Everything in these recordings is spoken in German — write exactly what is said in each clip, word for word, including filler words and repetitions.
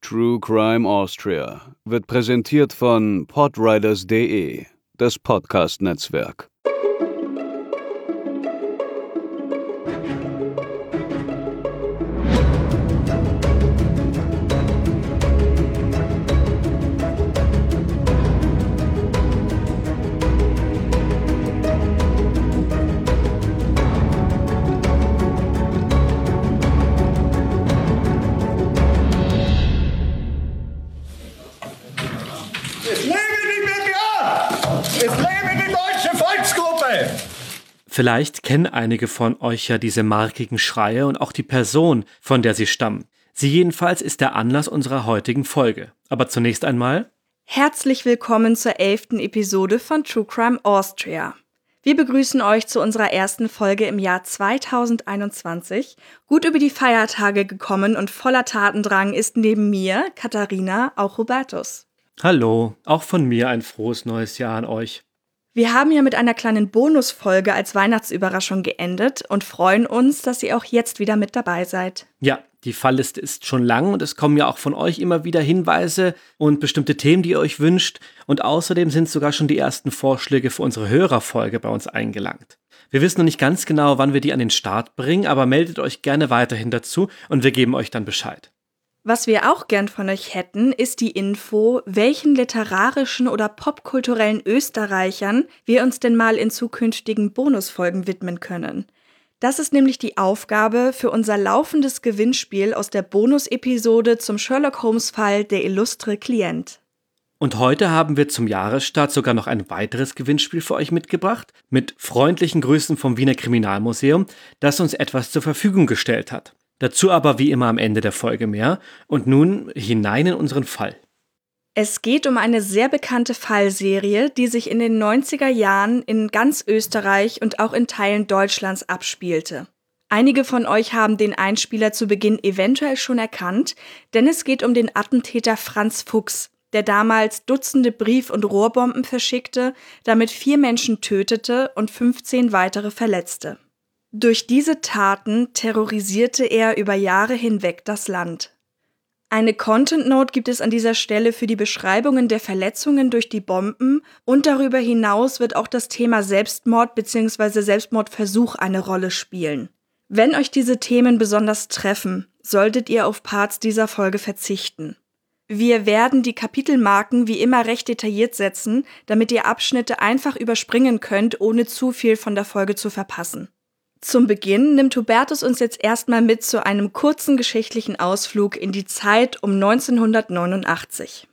True Crime Austria wird präsentiert von podriders punkt de, das Podcast-Netzwerk. Vielleicht kennen einige von euch ja diese markigen Schreie und auch die Person, von der sie stammen. Sie jedenfalls ist der Anlass unserer heutigen Folge. Aber zunächst einmal: Herzlich willkommen zur elften Episode von True Crime Austria. Wir begrüßen euch zu unserer ersten Folge im Jahr zweitausendeinundzwanzig. Gut über die Feiertage gekommen und voller Tatendrang ist neben mir, Katharina, auch Hubertus. Hallo, auch von mir ein frohes neues Jahr an euch. Wir haben ja mit einer kleinen Bonusfolge als Weihnachtsüberraschung geendet und freuen uns, dass ihr auch jetzt wieder mit dabei seid. Ja, die Fallliste ist schon lang und es kommen ja auch von euch immer wieder Hinweise und bestimmte Themen, die ihr euch wünscht. Und außerdem sind sogar schon die ersten Vorschläge für unsere Hörerfolge bei uns eingelangt. Wir wissen noch nicht ganz genau, wann wir die an den Start bringen, aber meldet euch gerne weiterhin dazu und wir geben euch dann Bescheid. Was wir auch gern von euch hätten, ist die Info, welchen literarischen oder popkulturellen Österreichern wir uns denn mal in zukünftigen Bonusfolgen widmen können. Das ist nämlich die Aufgabe für unser laufendes Gewinnspiel aus der Bonus-Episode zum Sherlock-Holmes-Fall Der illustre Klient. Und heute haben wir zum Jahresstart sogar noch ein weiteres Gewinnspiel für euch mitgebracht, mit freundlichen Grüßen vom Wiener Kriminalmuseum, das uns etwas zur Verfügung gestellt hat. Dazu aber wie immer am Ende der Folge mehr. Und nun hinein in unseren Fall. Es geht um eine sehr bekannte Fallserie, die sich in den neunziger Jahren in ganz Österreich und auch in Teilen Deutschlands abspielte. Einige von euch haben den Einspieler zu Beginn eventuell schon erkannt, denn es geht um den Attentäter Franz Fuchs, der damals Dutzende Brief- und Rohrbomben verschickte, damit vier Menschen tötete und fünfzehn weitere verletzte. Durch diese Taten terrorisierte er über Jahre hinweg das Land. Eine Content Note gibt es an dieser Stelle für die Beschreibungen der Verletzungen durch die Bomben und darüber hinaus wird auch das Thema Selbstmord bzw. Selbstmordversuch eine Rolle spielen. Wenn euch diese Themen besonders treffen, solltet ihr auf Parts dieser Folge verzichten. Wir werden die Kapitelmarken wie immer recht detailliert setzen, damit ihr Abschnitte einfach überspringen könnt, ohne zu viel von der Folge zu verpassen. Zum Beginn nimmt Hubertus uns jetzt erstmal mit zu einem kurzen geschichtlichen Ausflug in die Zeit um neunzehnhundertneunundachtzig.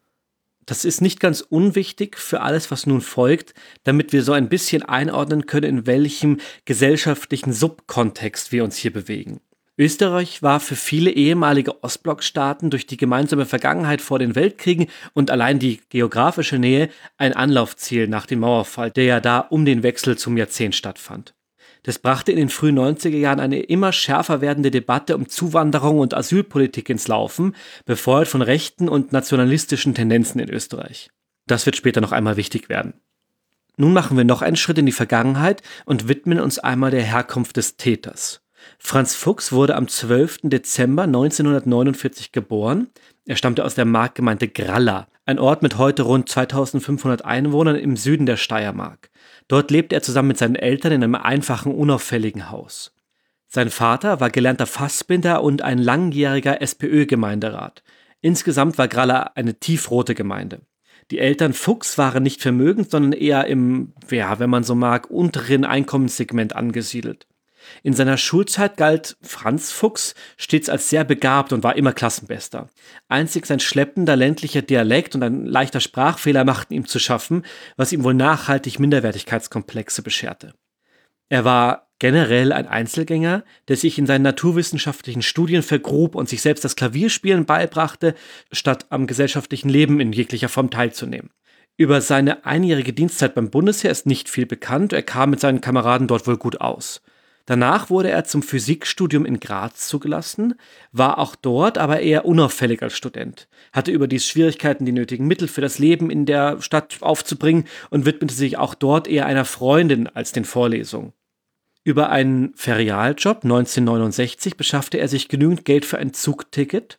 Das ist nicht ganz unwichtig für alles, was nun folgt, damit wir so ein bisschen einordnen können, in welchem gesellschaftlichen Subkontext wir uns hier bewegen. Österreich war für viele ehemalige Ostblockstaaten durch die gemeinsame Vergangenheit vor den Weltkriegen und allein die geografische Nähe ein Anlaufziel nach dem Mauerfall, der ja da um den Wechsel zum Jahrzehnt stattfand. Das brachte in den frühen neunziger Jahren eine immer schärfer werdende Debatte um Zuwanderung und Asylpolitik ins Laufen, befeuert von rechten und nationalistischen Tendenzen in Österreich. Das wird später noch einmal wichtig werden. Nun machen wir noch einen Schritt in die Vergangenheit und widmen uns einmal der Herkunft des Täters. Franz Fuchs wurde am zwölften Dezember neunzehnhundertneunundvierzig geboren. Er stammte aus der Marktgemeinde Gralla, ein Ort mit heute rund zweitausendfünfhundert Einwohnern im Süden der Steiermark. Dort lebte er zusammen mit seinen Eltern in einem einfachen, unauffälligen Haus. Sein Vater war gelernter Fassbinder und ein langjähriger SPÖ-Gemeinderat. Insgesamt war Gralla eine tiefrote Gemeinde. Die Eltern Fuchs waren nicht vermögend, sondern eher im, ja, wenn man so mag, unteren Einkommenssegment angesiedelt. In seiner Schulzeit galt Franz Fuchs stets als sehr begabt und war immer Klassenbester. Einzig sein schleppender ländlicher Dialekt und ein leichter Sprachfehler machten ihm zu schaffen, was ihm wohl nachhaltig Minderwertigkeitskomplexe bescherte. Er war generell ein Einzelgänger, der sich in seinen naturwissenschaftlichen Studien vergrub und sich selbst das Klavierspielen beibrachte, statt am gesellschaftlichen Leben in jeglicher Form teilzunehmen. Über seine einjährige Dienstzeit beim Bundesheer ist nicht viel bekannt, er kam mit seinen Kameraden dort wohl gut aus. Danach wurde er zum Physikstudium in Graz zugelassen, war auch dort aber eher unauffällig als Student, hatte überdies Schwierigkeiten, die nötigen Mittel für das Leben in der Stadt aufzubringen und widmete sich auch dort eher einer Freundin als den Vorlesungen. Über einen Ferialjob neunzehnhundertneunundsechzig beschaffte er sich genügend Geld für ein Zugticket.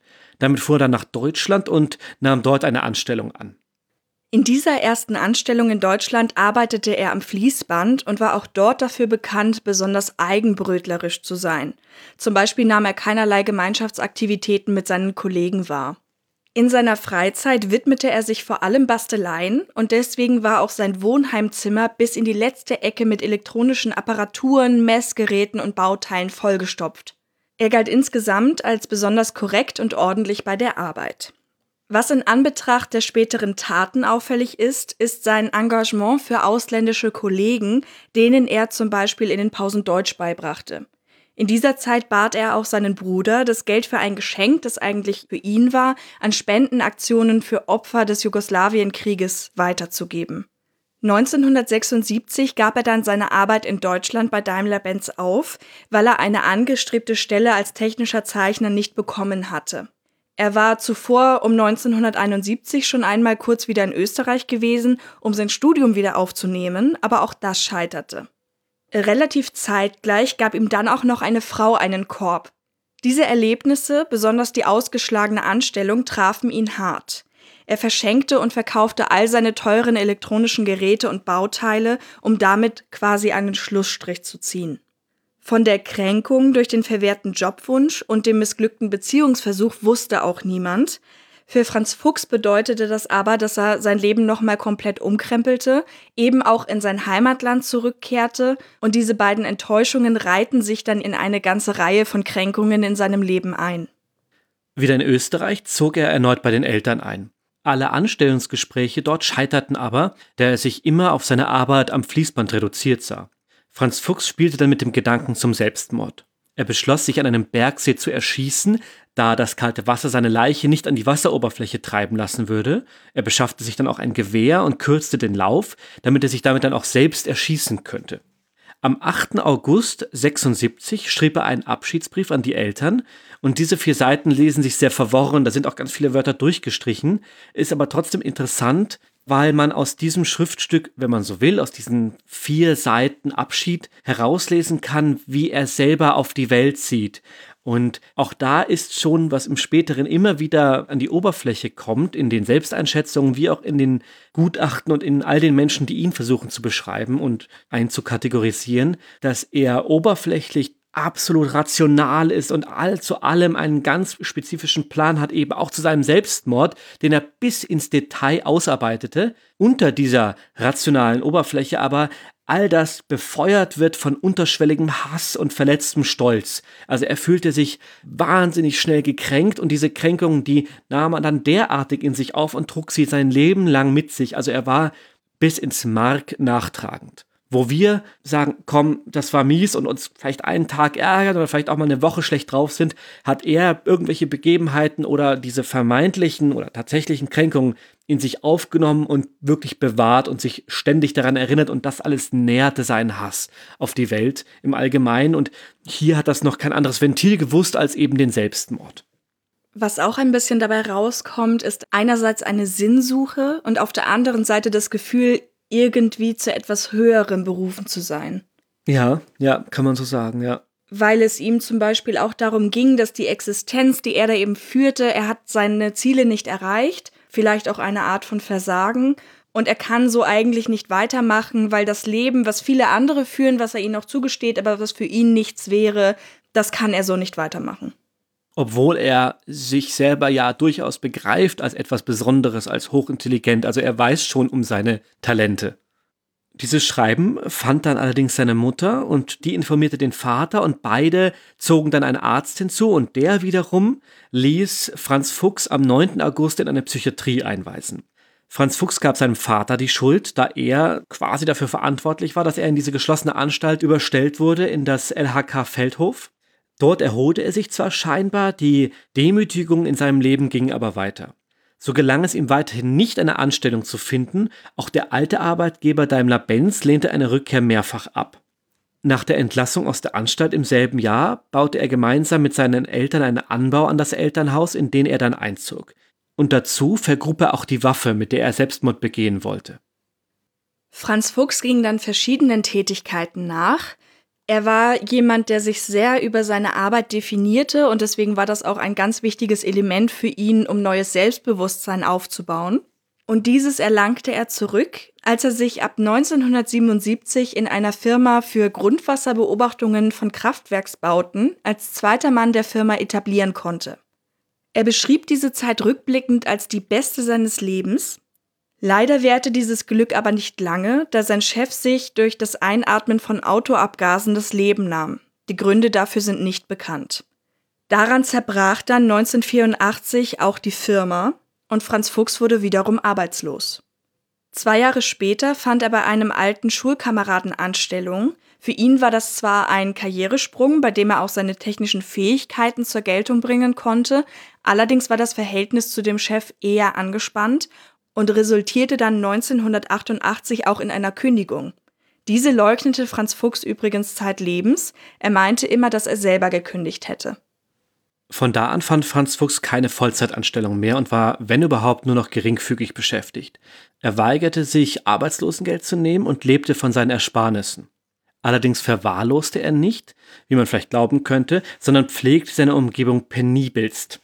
Damit fuhr er dann nach Deutschland und nahm dort eine Anstellung an. In dieser ersten Anstellung in Deutschland arbeitete er am Fließband und war auch dort dafür bekannt, besonders eigenbrötlerisch zu sein. Zum Beispiel nahm er keinerlei Gemeinschaftsaktivitäten mit seinen Kollegen wahr. In seiner Freizeit widmete er sich vor allem Basteleien und deswegen war auch sein Wohnheimzimmer bis in die letzte Ecke mit elektronischen Apparaturen, Messgeräten und Bauteilen vollgestopft. Er galt insgesamt als besonders korrekt und ordentlich bei der Arbeit. Was in Anbetracht der späteren Taten auffällig ist, ist sein Engagement für ausländische Kollegen, denen er zum Beispiel in den Pausen Deutsch beibrachte. In dieser Zeit bat er auch seinen Bruder, das Geld für ein Geschenk, das eigentlich für ihn war, an Spendenaktionen für Opfer des Jugoslawienkrieges weiterzugeben. neunzehnhundertsechsundsiebzig gab er dann seine Arbeit in Deutschland bei Daimler-Benz auf, weil er eine angestrebte Stelle als technischer Zeichner nicht bekommen hatte. Er war zuvor um neunzehnhunderteinundsiebzig schon einmal kurz wieder in Österreich gewesen, um sein Studium wieder aufzunehmen, aber auch das scheiterte. Relativ zeitgleich gab ihm dann auch noch eine Frau einen Korb. Diese Erlebnisse, besonders die ausgeschlagene Anstellung, trafen ihn hart. Er verschenkte und verkaufte all seine teuren elektronischen Geräte und Bauteile, um damit quasi einen Schlussstrich zu ziehen. Von der Kränkung durch den verwehrten Jobwunsch und dem missglückten Beziehungsversuch wusste auch niemand. Für Franz Fuchs bedeutete das aber, dass er sein Leben nochmal komplett umkrempelte, eben auch in sein Heimatland zurückkehrte und diese beiden Enttäuschungen reihten sich dann in eine ganze Reihe von Kränkungen in seinem Leben ein. Wieder in Österreich zog er erneut bei den Eltern ein. Alle Anstellungsgespräche dort scheiterten aber, da er sich immer auf seine Arbeit am Fließband reduziert sah. Franz Fuchs spielte dann mit dem Gedanken zum Selbstmord. Er beschloss, sich an einem Bergsee zu erschießen, da das kalte Wasser seine Leiche nicht an die Wasseroberfläche treiben lassen würde. Er beschaffte sich dann auch ein Gewehr und kürzte den Lauf, damit er sich damit dann auch selbst erschießen könnte. Am achten August sechsundsiebzig schrieb er einen Abschiedsbrief an die Eltern und diese vier Seiten lesen sich sehr verworren, da sind auch ganz viele Wörter durchgestrichen, ist aber trotzdem interessant, weil man aus diesem Schriftstück, wenn man so will, aus diesen vier Seiten Abschied herauslesen kann, wie er selber auf die Welt sieht. Und auch da ist schon, was im Späteren immer wieder an die Oberfläche kommt, in den Selbsteinschätzungen wie auch in den Gutachten und in all den Menschen, die ihn versuchen zu beschreiben und einzukategorisieren, dass er oberflächlich absolut rational ist und all zu allem einen ganz spezifischen Plan hat, eben auch zu seinem Selbstmord, den er bis ins Detail ausarbeitete, unter dieser rationalen Oberfläche aber all das befeuert wird von unterschwelligem Hass und verletztem Stolz. Also er fühlte sich wahnsinnig schnell gekränkt und diese Kränkungen, die nahm er dann derartig in sich auf und trug sie sein Leben lang mit sich. Also er war bis ins Mark nachtragend. Wo wir sagen, komm, das war mies und uns vielleicht einen Tag ärgern oder vielleicht auch mal eine Woche schlecht drauf sind, hat er irgendwelche Begebenheiten oder diese vermeintlichen oder tatsächlichen Kränkungen in sich aufgenommen und wirklich bewahrt und sich ständig daran erinnert und das alles nährte seinen Hass auf die Welt im Allgemeinen und hier hat das noch kein anderes Ventil gewusst als eben den Selbstmord. Was auch ein bisschen dabei rauskommt, ist einerseits eine Sinnsuche und auf der anderen Seite das Gefühl, irgendwie zu etwas Höherem berufen zu sein. Ja, ja, kann man so sagen, ja. Weil es ihm zum Beispiel auch darum ging, dass die Existenz, die er da eben führte, er hat seine Ziele nicht erreicht, vielleicht auch eine Art von Versagen und er kann so eigentlich nicht weitermachen, weil das Leben, was viele andere führen, was er ihnen auch zugesteht, aber was für ihn nichts wäre, das kann er so nicht weitermachen. Obwohl er sich selber ja durchaus begreift als etwas Besonderes, als hochintelligent. Also er weiß schon um seine Talente. Dieses Schreiben fand dann allerdings seine Mutter und die informierte den Vater und beide zogen dann einen Arzt hinzu und der wiederum ließ Franz Fuchs am neunten August in eine Psychiatrie einweisen. Franz Fuchs gab seinem Vater die Schuld, da er quasi dafür verantwortlich war, dass er in diese geschlossene Anstalt überstellt wurde, in das L H K Feldhof. Dort erholte er sich zwar scheinbar, die Demütigung in seinem Leben ging aber weiter. So gelang es ihm weiterhin nicht, eine Anstellung zu finden, auch der alte Arbeitgeber Daimler-Benz lehnte eine Rückkehr mehrfach ab. Nach der Entlassung aus der Anstalt im selben Jahr baute er gemeinsam mit seinen Eltern einen Anbau an das Elternhaus, in den er dann einzog. Und dazu vergrub er auch die Waffe, mit der er Selbstmord begehen wollte. Franz Fuchs ging dann verschiedenen Tätigkeiten nach. Er war jemand, der sich sehr über seine Arbeit definierte und deswegen war das auch ein ganz wichtiges Element für ihn, um neues Selbstbewusstsein aufzubauen. Und dieses erlangte er zurück, als er sich ab neunzehnhundertsiebenundsiebzig in einer Firma für Grundwasserbeobachtungen von Kraftwerksbauten als zweiter Mann der Firma etablieren konnte. Er beschrieb diese Zeit rückblickend als die beste seines Lebens. Leider währte dieses Glück aber nicht lange, da sein Chef sich durch das Einatmen von Autoabgasen das Leben nahm. Die Gründe dafür sind nicht bekannt. Daran zerbrach dann neunzehnhundertvierundachtzig auch die Firma und Franz Fuchs wurde wiederum arbeitslos. Zwei Jahre später fand er bei einem alten Schulkameraden Anstellung. Für ihn war das zwar ein Karrieresprung, bei dem er auch seine technischen Fähigkeiten zur Geltung bringen konnte, allerdings war das Verhältnis zu dem Chef eher angespannt und resultierte dann neunzehnhundertachtundachtzig auch in einer Kündigung. Diese leugnete Franz Fuchs übrigens zeitlebens. Er meinte immer, dass er selber gekündigt hätte. Von da an fand Franz Fuchs keine Vollzeitanstellung mehr und war, wenn überhaupt, nur noch geringfügig beschäftigt. Er weigerte sich, Arbeitslosengeld zu nehmen und lebte von seinen Ersparnissen. Allerdings verwahrloste er nicht, wie man vielleicht glauben könnte, sondern pflegte seine Umgebung penibelst.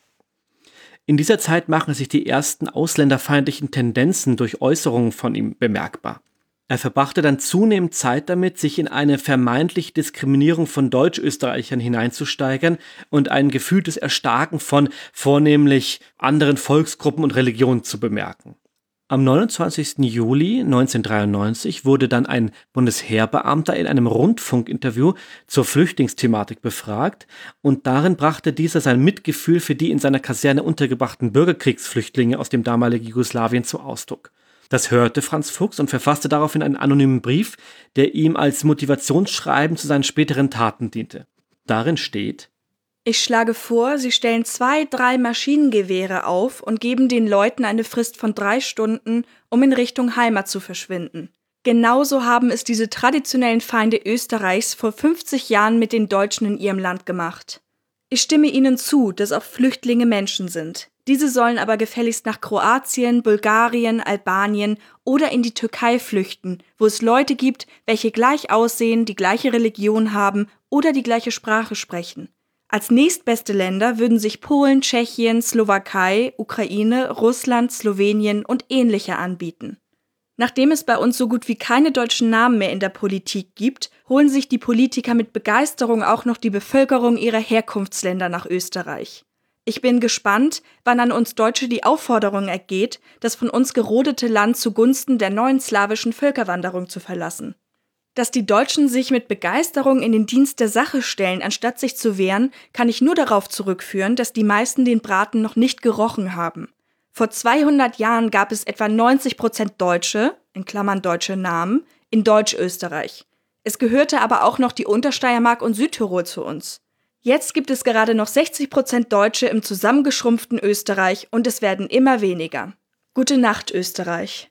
In dieser Zeit machen sich die ersten ausländerfeindlichen Tendenzen durch Äußerungen von ihm bemerkbar. Er verbrachte dann zunehmend Zeit damit, sich in eine vermeintliche Diskriminierung von Deutschösterreichern hineinzusteigern und ein gefühltes Erstarken von vornehmlich anderen Volksgruppen und Religionen zu bemerken. Am neunundzwanzigsten Juli neunzehnhundertdreiundneunzig wurde dann ein Bundesheerbeamter in einem Rundfunkinterview zur Flüchtlingsthematik befragt und darin brachte dieser sein Mitgefühl für die in seiner Kaserne untergebrachten Bürgerkriegsflüchtlinge aus dem damaligen Jugoslawien zum Ausdruck. Das hörte Franz Fuchs und verfasste daraufhin einen anonymen Brief, der ihm als Motivationsschreiben zu seinen späteren Taten diente. Darin steht: Ich schlage vor, Sie stellen zwei, drei Maschinengewehre auf und geben den Leuten eine Frist von drei Stunden, um in Richtung Heimat zu verschwinden. Genauso haben es diese traditionellen Feinde Österreichs vor fünfzig Jahren mit den Deutschen in ihrem Land gemacht. Ich stimme Ihnen zu, dass auch Flüchtlinge Menschen sind. Diese sollen aber gefälligst nach Kroatien, Bulgarien, Albanien oder in die Türkei flüchten, wo es Leute gibt, welche gleich aussehen, die gleiche Religion haben oder die gleiche Sprache sprechen. Als nächstbeste Länder würden sich Polen, Tschechien, Slowakei, Ukraine, Russland, Slowenien und ähnliche anbieten. Nachdem es bei uns so gut wie keine deutschen Namen mehr in der Politik gibt, holen sich die Politiker mit Begeisterung auch noch die Bevölkerung ihrer Herkunftsländer nach Österreich. Ich bin gespannt, wann an uns Deutsche die Aufforderung ergeht, das von uns gerodete Land zugunsten der neuen slawischen Völkerwanderung zu verlassen. Dass die Deutschen sich mit Begeisterung in den Dienst der Sache stellen, anstatt sich zu wehren, kann ich nur darauf zurückführen, dass die meisten den Braten noch nicht gerochen haben. Vor zweihundert Jahren gab es etwa neunzig Prozent Deutsche, in Klammern deutsche Namen, in Deutschösterreich. Es gehörte aber auch noch die Untersteiermark und Südtirol zu uns. Jetzt gibt es gerade noch sechzig Prozent Deutsche im zusammengeschrumpften Österreich und es werden immer weniger. Gute Nacht, Österreich.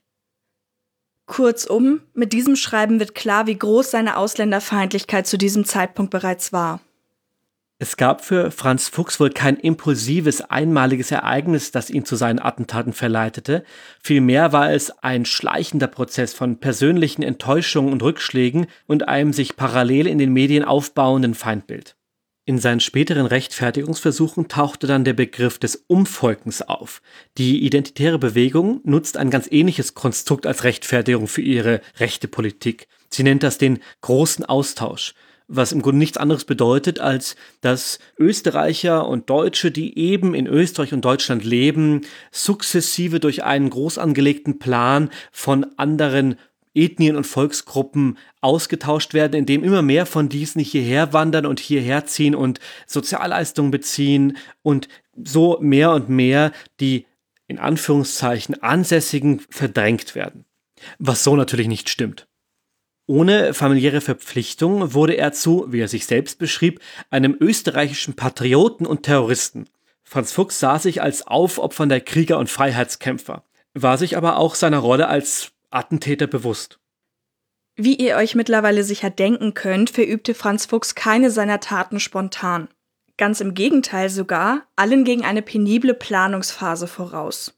Kurzum, mit diesem Schreiben wird klar, wie groß seine Ausländerfeindlichkeit zu diesem Zeitpunkt bereits war. Es gab für Franz Fuchs wohl kein impulsives, einmaliges Ereignis, das ihn zu seinen Attentaten verleitete. Vielmehr war es ein schleichender Prozess von persönlichen Enttäuschungen und Rückschlägen und einem sich parallel in den Medien aufbauenden Feindbild. In seinen späteren Rechtfertigungsversuchen tauchte dann der Begriff des Umvolkens auf. Die identitäre Bewegung nutzt ein ganz ähnliches Konstrukt als Rechtfertigung für ihre rechte Politik. Sie nennt das den großen Austausch, was im Grunde nichts anderes bedeutet, als dass Österreicher und Deutsche, die eben in Österreich und Deutschland leben, sukzessive durch einen groß angelegten Plan von anderen Ethnien und Volksgruppen ausgetauscht werden, indem immer mehr von diesen hierher wandern und hierher ziehen und Sozialleistungen beziehen und so mehr und mehr die in Anführungszeichen Ansässigen verdrängt werden. Was so natürlich nicht stimmt. Ohne familiäre Verpflichtung wurde er zu, wie er sich selbst beschrieb, einem österreichischen Patrioten und Terroristen. Franz Fuchs sah sich als aufopfernder Krieger und Freiheitskämpfer, war sich aber auch seiner Rolle als Attentäter bewusst. Wie ihr euch mittlerweile sicher denken könnt, verübte Franz Fuchs keine seiner Taten spontan. Ganz im Gegenteil sogar, allen ging eine penible Planungsphase voraus.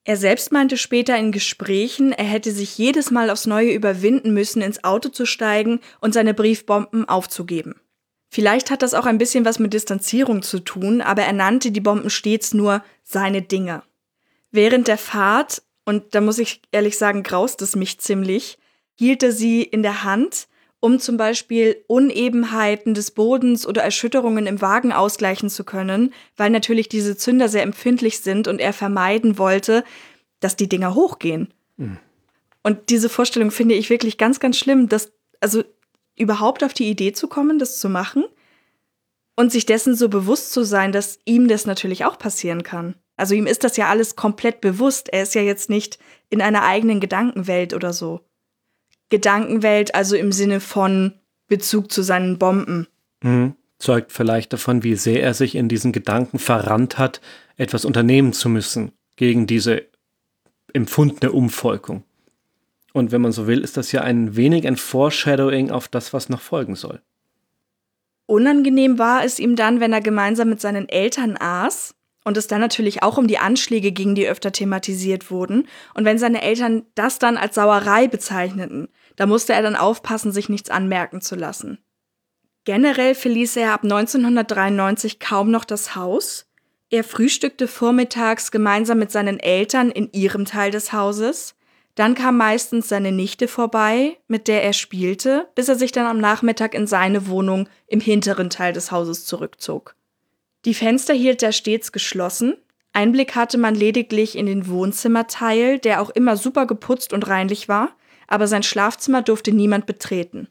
Er selbst meinte später in Gesprächen, er hätte sich jedes Mal aufs Neue überwinden müssen, ins Auto zu steigen und seine Briefbomben aufzugeben. Vielleicht hat das auch ein bisschen was mit Distanzierung zu tun, aber er nannte die Bomben stets nur seine Dinge. Während der Fahrt, und da muss ich ehrlich sagen, graust es mich ziemlich, hielt er sie in der Hand, um zum Beispiel Unebenheiten des Bodens oder Erschütterungen im Wagen ausgleichen zu können, weil natürlich diese Zünder sehr empfindlich sind und er vermeiden wollte, dass die Dinger hochgehen. Mhm. Und diese Vorstellung finde ich wirklich ganz, ganz schlimm, dass, also überhaupt auf die Idee zu kommen, das zu machen und sich dessen so bewusst zu sein, dass ihm das natürlich auch passieren kann. Also ihm ist das ja alles komplett bewusst. Er ist ja jetzt nicht in einer eigenen Gedankenwelt oder so. Gedankenwelt, also im Sinne von Bezug zu seinen Bomben. Mhm. Zeugt vielleicht davon, wie sehr er sich in diesen Gedanken verrannt hat, etwas unternehmen zu müssen gegen diese empfundene Umvolkung. Und wenn man so will, ist das ja ein wenig ein Foreshadowing auf das, was noch folgen soll. Unangenehm war es ihm dann, wenn er gemeinsam mit seinen Eltern aß und es dann natürlich auch um die Anschläge ging, die öfter thematisiert wurden. Und wenn seine Eltern das dann als Sauerei bezeichneten, da musste er dann aufpassen, sich nichts anmerken zu lassen. Generell verließ er ab neunzehnhundertdreiundneunzig kaum noch das Haus. Er frühstückte vormittags gemeinsam mit seinen Eltern in ihrem Teil des Hauses. Dann kam meistens seine Nichte vorbei, mit der er spielte, bis er sich dann am Nachmittag in seine Wohnung im hinteren Teil des Hauses zurückzog. Die Fenster hielt er stets geschlossen. Einblick hatte man lediglich in den Wohnzimmerteil, der auch immer super geputzt und reinlich war, aber sein Schlafzimmer durfte niemand betreten.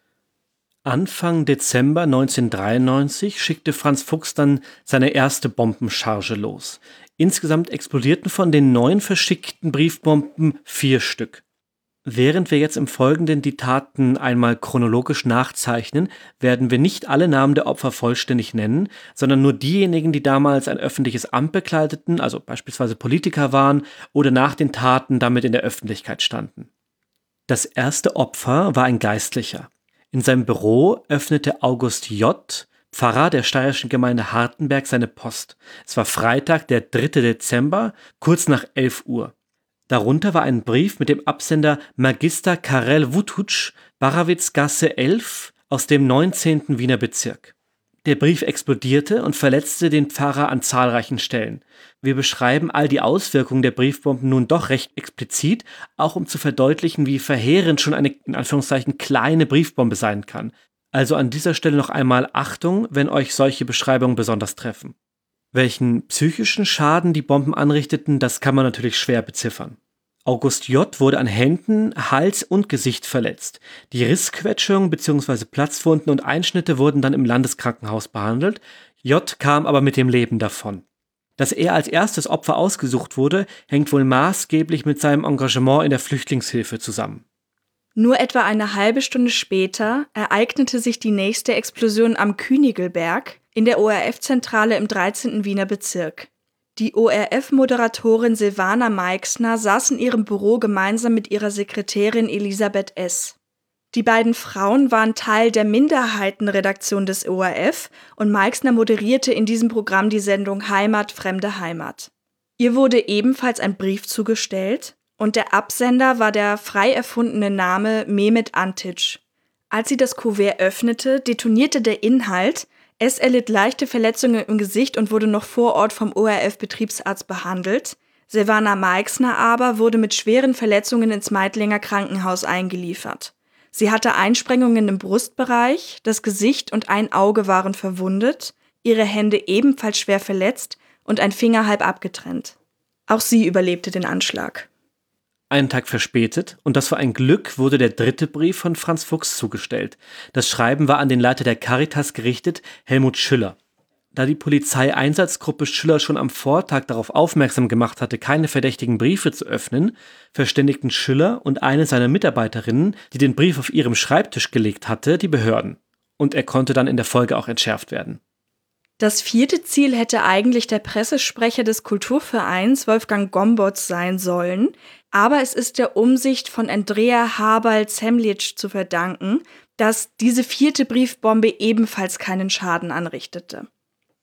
Anfang Dezember neunzehnhundertdreiundneunzig schickte Franz Fuchs dann seine erste Bombencharge los. Insgesamt explodierten von den neun verschickten Briefbomben vier Stück. Während wir jetzt im Folgenden die Taten einmal chronologisch nachzeichnen, werden wir nicht alle Namen der Opfer vollständig nennen, sondern nur diejenigen, die damals ein öffentliches Amt bekleideten, also beispielsweise Politiker waren oder nach den Taten damit in der Öffentlichkeit standen. Das erste Opfer war ein Geistlicher. In seinem Büro öffnete August J., Pfarrer der steirischen Gemeinde Hartenberg, seine Post. Es war Freitag, der dritte Dezember, kurz nach elf Uhr. Darunter war ein Brief mit dem Absender Magister Karel Wututsch, Barawitzgasse elf, aus dem neunzehnten Wiener Bezirk. Der Brief explodierte und verletzte den Pfarrer an zahlreichen Stellen. Wir beschreiben all die Auswirkungen der Briefbomben nun doch recht explizit, auch um zu verdeutlichen, wie verheerend schon eine in Anführungszeichen kleine Briefbombe sein kann. Also an dieser Stelle noch einmal Achtung, wenn euch solche Beschreibungen besonders treffen. Welchen psychischen Schaden die Bomben anrichteten, das kann man natürlich schwer beziffern. August J. wurde an Händen, Hals und Gesicht verletzt. Die Rissquetschungen bzw. Platzwunden und Einschnitte wurden dann im Landeskrankenhaus behandelt. J. kam aber mit dem Leben davon. Dass er als erstes Opfer ausgesucht wurde, hängt wohl maßgeblich mit seinem Engagement in der Flüchtlingshilfe zusammen. Nur etwa eine halbe Stunde später ereignete sich die nächste Explosion am Künigelberg in der O R F-Zentrale im dreizehnten Wiener Bezirk. Die O R F-Moderatorin Silvana Meixner saß in ihrem Büro gemeinsam mit ihrer Sekretärin Elisabeth S. Die beiden Frauen waren Teil der Minderheitenredaktion des O R F und Meixner moderierte in diesem Programm die Sendung Heimat, fremde Heimat. Ihr wurde ebenfalls ein Brief zugestellt und der Absender war der frei erfundene Name Mehmet Antic. Als sie das Kuvert öffnete, detonierte der Inhalt. Es erlitt leichte Verletzungen im Gesicht und wurde noch vor Ort vom O R F-Betriebsarzt behandelt. Silvana Meixner aber wurde mit schweren Verletzungen ins Meidlinger Krankenhaus eingeliefert. Sie hatte Einsprengungen im Brustbereich, das Gesicht und ein Auge waren verwundet, ihre Hände ebenfalls schwer verletzt und ein Finger halb abgetrennt. Auch sie überlebte den Anschlag. Einen Tag verspätet, und das war ein Glück, wurde der dritte Brief von Franz Fuchs zugestellt. Das Schreiben war an den Leiter der Caritas gerichtet, Helmut Schüller. Da die Polizeieinsatzgruppe Schüller schon am Vortag darauf aufmerksam gemacht hatte, keine verdächtigen Briefe zu öffnen, verständigten Schüller und eine seiner Mitarbeiterinnen, die den Brief auf ihrem Schreibtisch gelegt hatte, die Behörden. Und er konnte dann in der Folge auch entschärft werden. Das vierte Ziel hätte eigentlich der Pressesprecher des Kulturvereins Wolfgang Gomboz sein sollen, aber es ist der Umsicht von Andrea Haberl-Zemlitsch zu verdanken, dass diese vierte Briefbombe ebenfalls keinen Schaden anrichtete.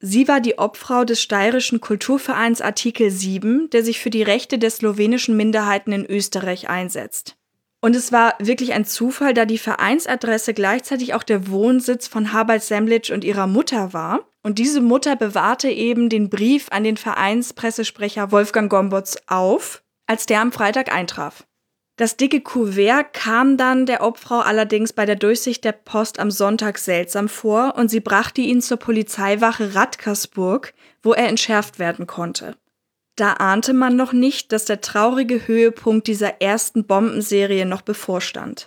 Sie war die Obfrau des steirischen Kulturvereins Artikel sieben, der sich für die Rechte der slowenischen Minderheiten in Österreich einsetzt. Und es war wirklich ein Zufall, da die Vereinsadresse gleichzeitig auch der Wohnsitz von Habal Semlic und ihrer Mutter war. Und diese Mutter bewahrte eben den Brief an den Vereinspressesprecher Wolfgang Gomboz auf, als der am Freitag eintraf. Das dicke Kuvert kam dann der Obfrau allerdings bei der Durchsicht der Post am Sonntag seltsam vor und sie brachte ihn zur Polizeiwache Radkersburg, wo er entschärft werden konnte. Da ahnte man noch nicht, dass der traurige Höhepunkt dieser ersten Bombenserie noch bevorstand.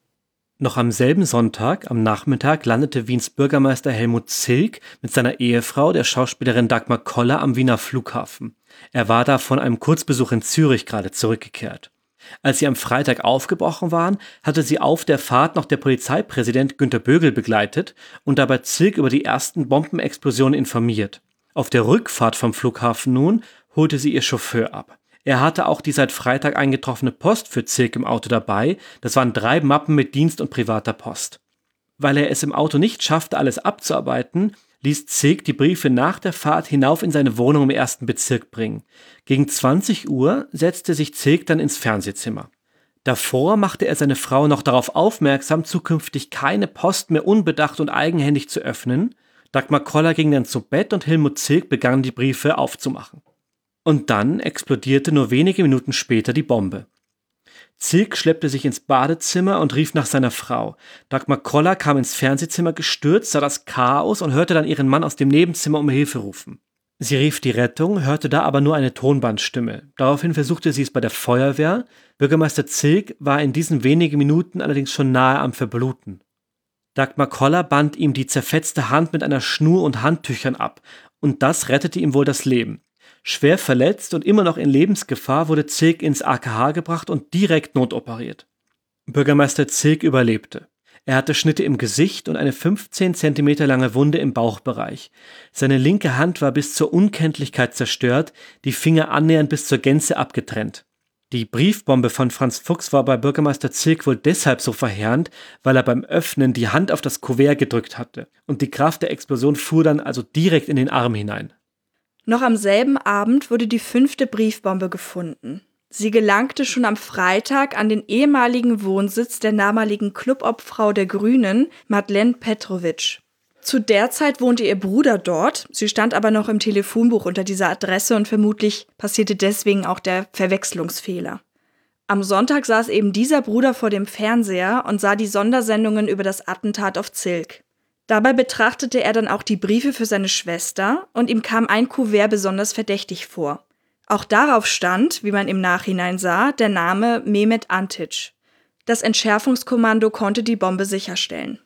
Noch am selben Sonntag, am Nachmittag, landete Wiens Bürgermeister Helmut Zilk mit seiner Ehefrau, der Schauspielerin Dagmar Koller, am Wiener Flughafen. Er war da von einem Kurzbesuch in Zürich gerade zurückgekehrt. Als sie am Freitag aufgebrochen waren, hatte sie auf der Fahrt noch der Polizeipräsident Günter Bögel begleitet und dabei Zilk über die ersten Bombenexplosionen informiert. Auf der Rückfahrt vom Flughafen nun holte sie ihr Chauffeur ab. Er hatte auch die seit Freitag eingetroffene Post für Zilk im Auto dabei. Das waren drei Mappen mit Dienst- und privater Post. Weil er es im Auto nicht schaffte, alles abzuarbeiten, ließ Zilk die Briefe nach der Fahrt hinauf in seine Wohnung im ersten Bezirk bringen. Gegen zwanzig Uhr setzte sich Zilk dann ins Fernsehzimmer. Davor machte er seine Frau noch darauf aufmerksam, zukünftig keine Post mehr unbedacht und eigenhändig zu öffnen. Dagmar Koller ging dann zu Bett und Helmut Zilk begann, die Briefe aufzumachen. Und dann explodierte nur wenige Minuten später die Bombe. Zilk schleppte sich ins Badezimmer und rief nach seiner Frau. Dagmar Koller kam ins Fernsehzimmer gestürzt, sah das Chaos und hörte dann ihren Mann aus dem Nebenzimmer um Hilfe rufen. Sie rief die Rettung, hörte da aber nur eine Tonbandstimme. Daraufhin versuchte sie es bei der Feuerwehr. Bürgermeister Zilk war in diesen wenigen Minuten allerdings schon nahe am Verbluten. Dagmar Koller band ihm die zerfetzte Hand mit einer Schnur und Handtüchern ab. Und das rettete ihm wohl das Leben. Schwer verletzt und immer noch in Lebensgefahr wurde Zilk ins A K H gebracht und direkt notoperiert. Bürgermeister Zilk überlebte. Er hatte Schnitte im Gesicht und eine fünfzehn Zentimeter lange Wunde im Bauchbereich. Seine linke Hand war bis zur Unkenntlichkeit zerstört, die Finger annähernd bis zur Gänze abgetrennt. Die Briefbombe von Franz Fuchs war bei Bürgermeister Zilk wohl deshalb so verheerend, weil er beim Öffnen die Hand auf das Kuvert gedrückt hatte. Und die Kraft der Explosion fuhr dann also direkt in den Arm hinein. Noch am selben Abend wurde die fünfte Briefbombe gefunden. Sie gelangte schon am Freitag an den ehemaligen Wohnsitz der damaligen Clubobfrau der Grünen, Madeleine Petrovic. Zu der Zeit wohnte ihr Bruder dort, sie stand aber noch im Telefonbuch unter dieser Adresse und vermutlich passierte deswegen auch der Verwechslungsfehler. Am Sonntag saß eben dieser Bruder vor dem Fernseher und sah die Sondersendungen über das Attentat auf Zilk. Dabei betrachtete er dann auch die Briefe für seine Schwester und ihm kam ein Kuvert besonders verdächtig vor. Auch darauf stand, wie man im Nachhinein sah, der Name Mehmet Antic. Das Entschärfungskommando konnte die Bombe sicherstellen.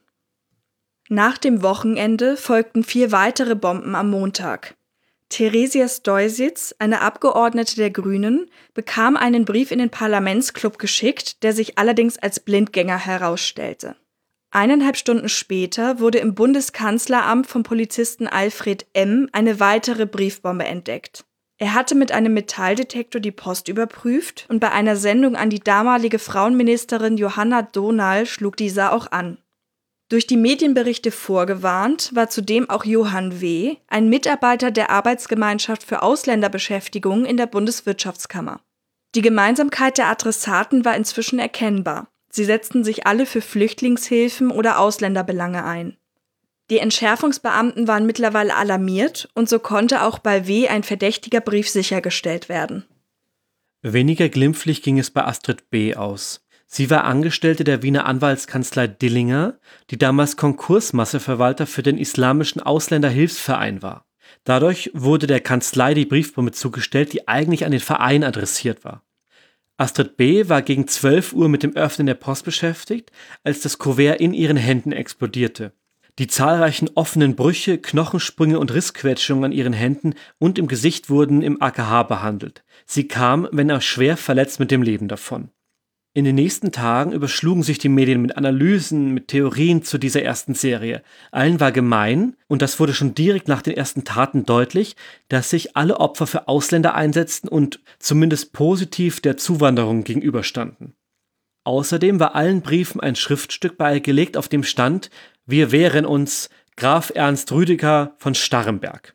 Nach dem Wochenende folgten vier weitere Bomben am Montag. Theresia Stoisic, eine Abgeordnete der Grünen, bekam einen Brief in den Parlamentsclub geschickt, der sich allerdings als Blindgänger herausstellte. Eineinhalb Stunden später wurde im Bundeskanzleramt vom Polizisten Alfred M. eine weitere Briefbombe entdeckt. Er hatte mit einem Metalldetektor die Post überprüft und bei einer Sendung an die damalige Frauenministerin Johanna Dohnal schlug dieser auch an. Durch die Medienberichte vorgewarnt war zudem auch Johann W., ein Mitarbeiter der Arbeitsgemeinschaft für Ausländerbeschäftigung in der Bundeswirtschaftskammer. Die Gemeinsamkeit der Adressaten war inzwischen erkennbar. Sie setzten sich alle für Flüchtlingshilfen oder Ausländerbelange ein. Die Entschärfungsbeamten waren mittlerweile alarmiert und so konnte auch bei W. ein verdächtiger Brief sichergestellt werden. Weniger glimpflich ging es bei Astrid B. aus. Sie war Angestellte der Wiener Anwaltskanzlei Dillinger, die damals Konkursmasseverwalter für den Islamischen Ausländerhilfsverein war. Dadurch wurde der Kanzlei die Briefbombe zugestellt, die eigentlich an den Verein adressiert war. Astrid B. war gegen zwölf Uhr mit dem Öffnen der Post beschäftigt, als das Kuvert in ihren Händen explodierte. Die zahlreichen offenen Brüche, Knochensprünge und Rissquetschungen an ihren Händen und im Gesicht wurden im A K H behandelt. Sie kam, wenn auch schwer verletzt, mit dem Leben davon. In den nächsten Tagen überschlugen sich die Medien mit Analysen, mit Theorien zu dieser ersten Serie. Allen war gemein, und das wurde schon direkt nach den ersten Taten deutlich, dass sich alle Opfer für Ausländer einsetzten und zumindest positiv der Zuwanderung gegenüberstanden. Außerdem war allen Briefen ein Schriftstück beigelegt, auf dem stand: Wir wehren uns, Graf Ernst Rüdiger von Starrenberg.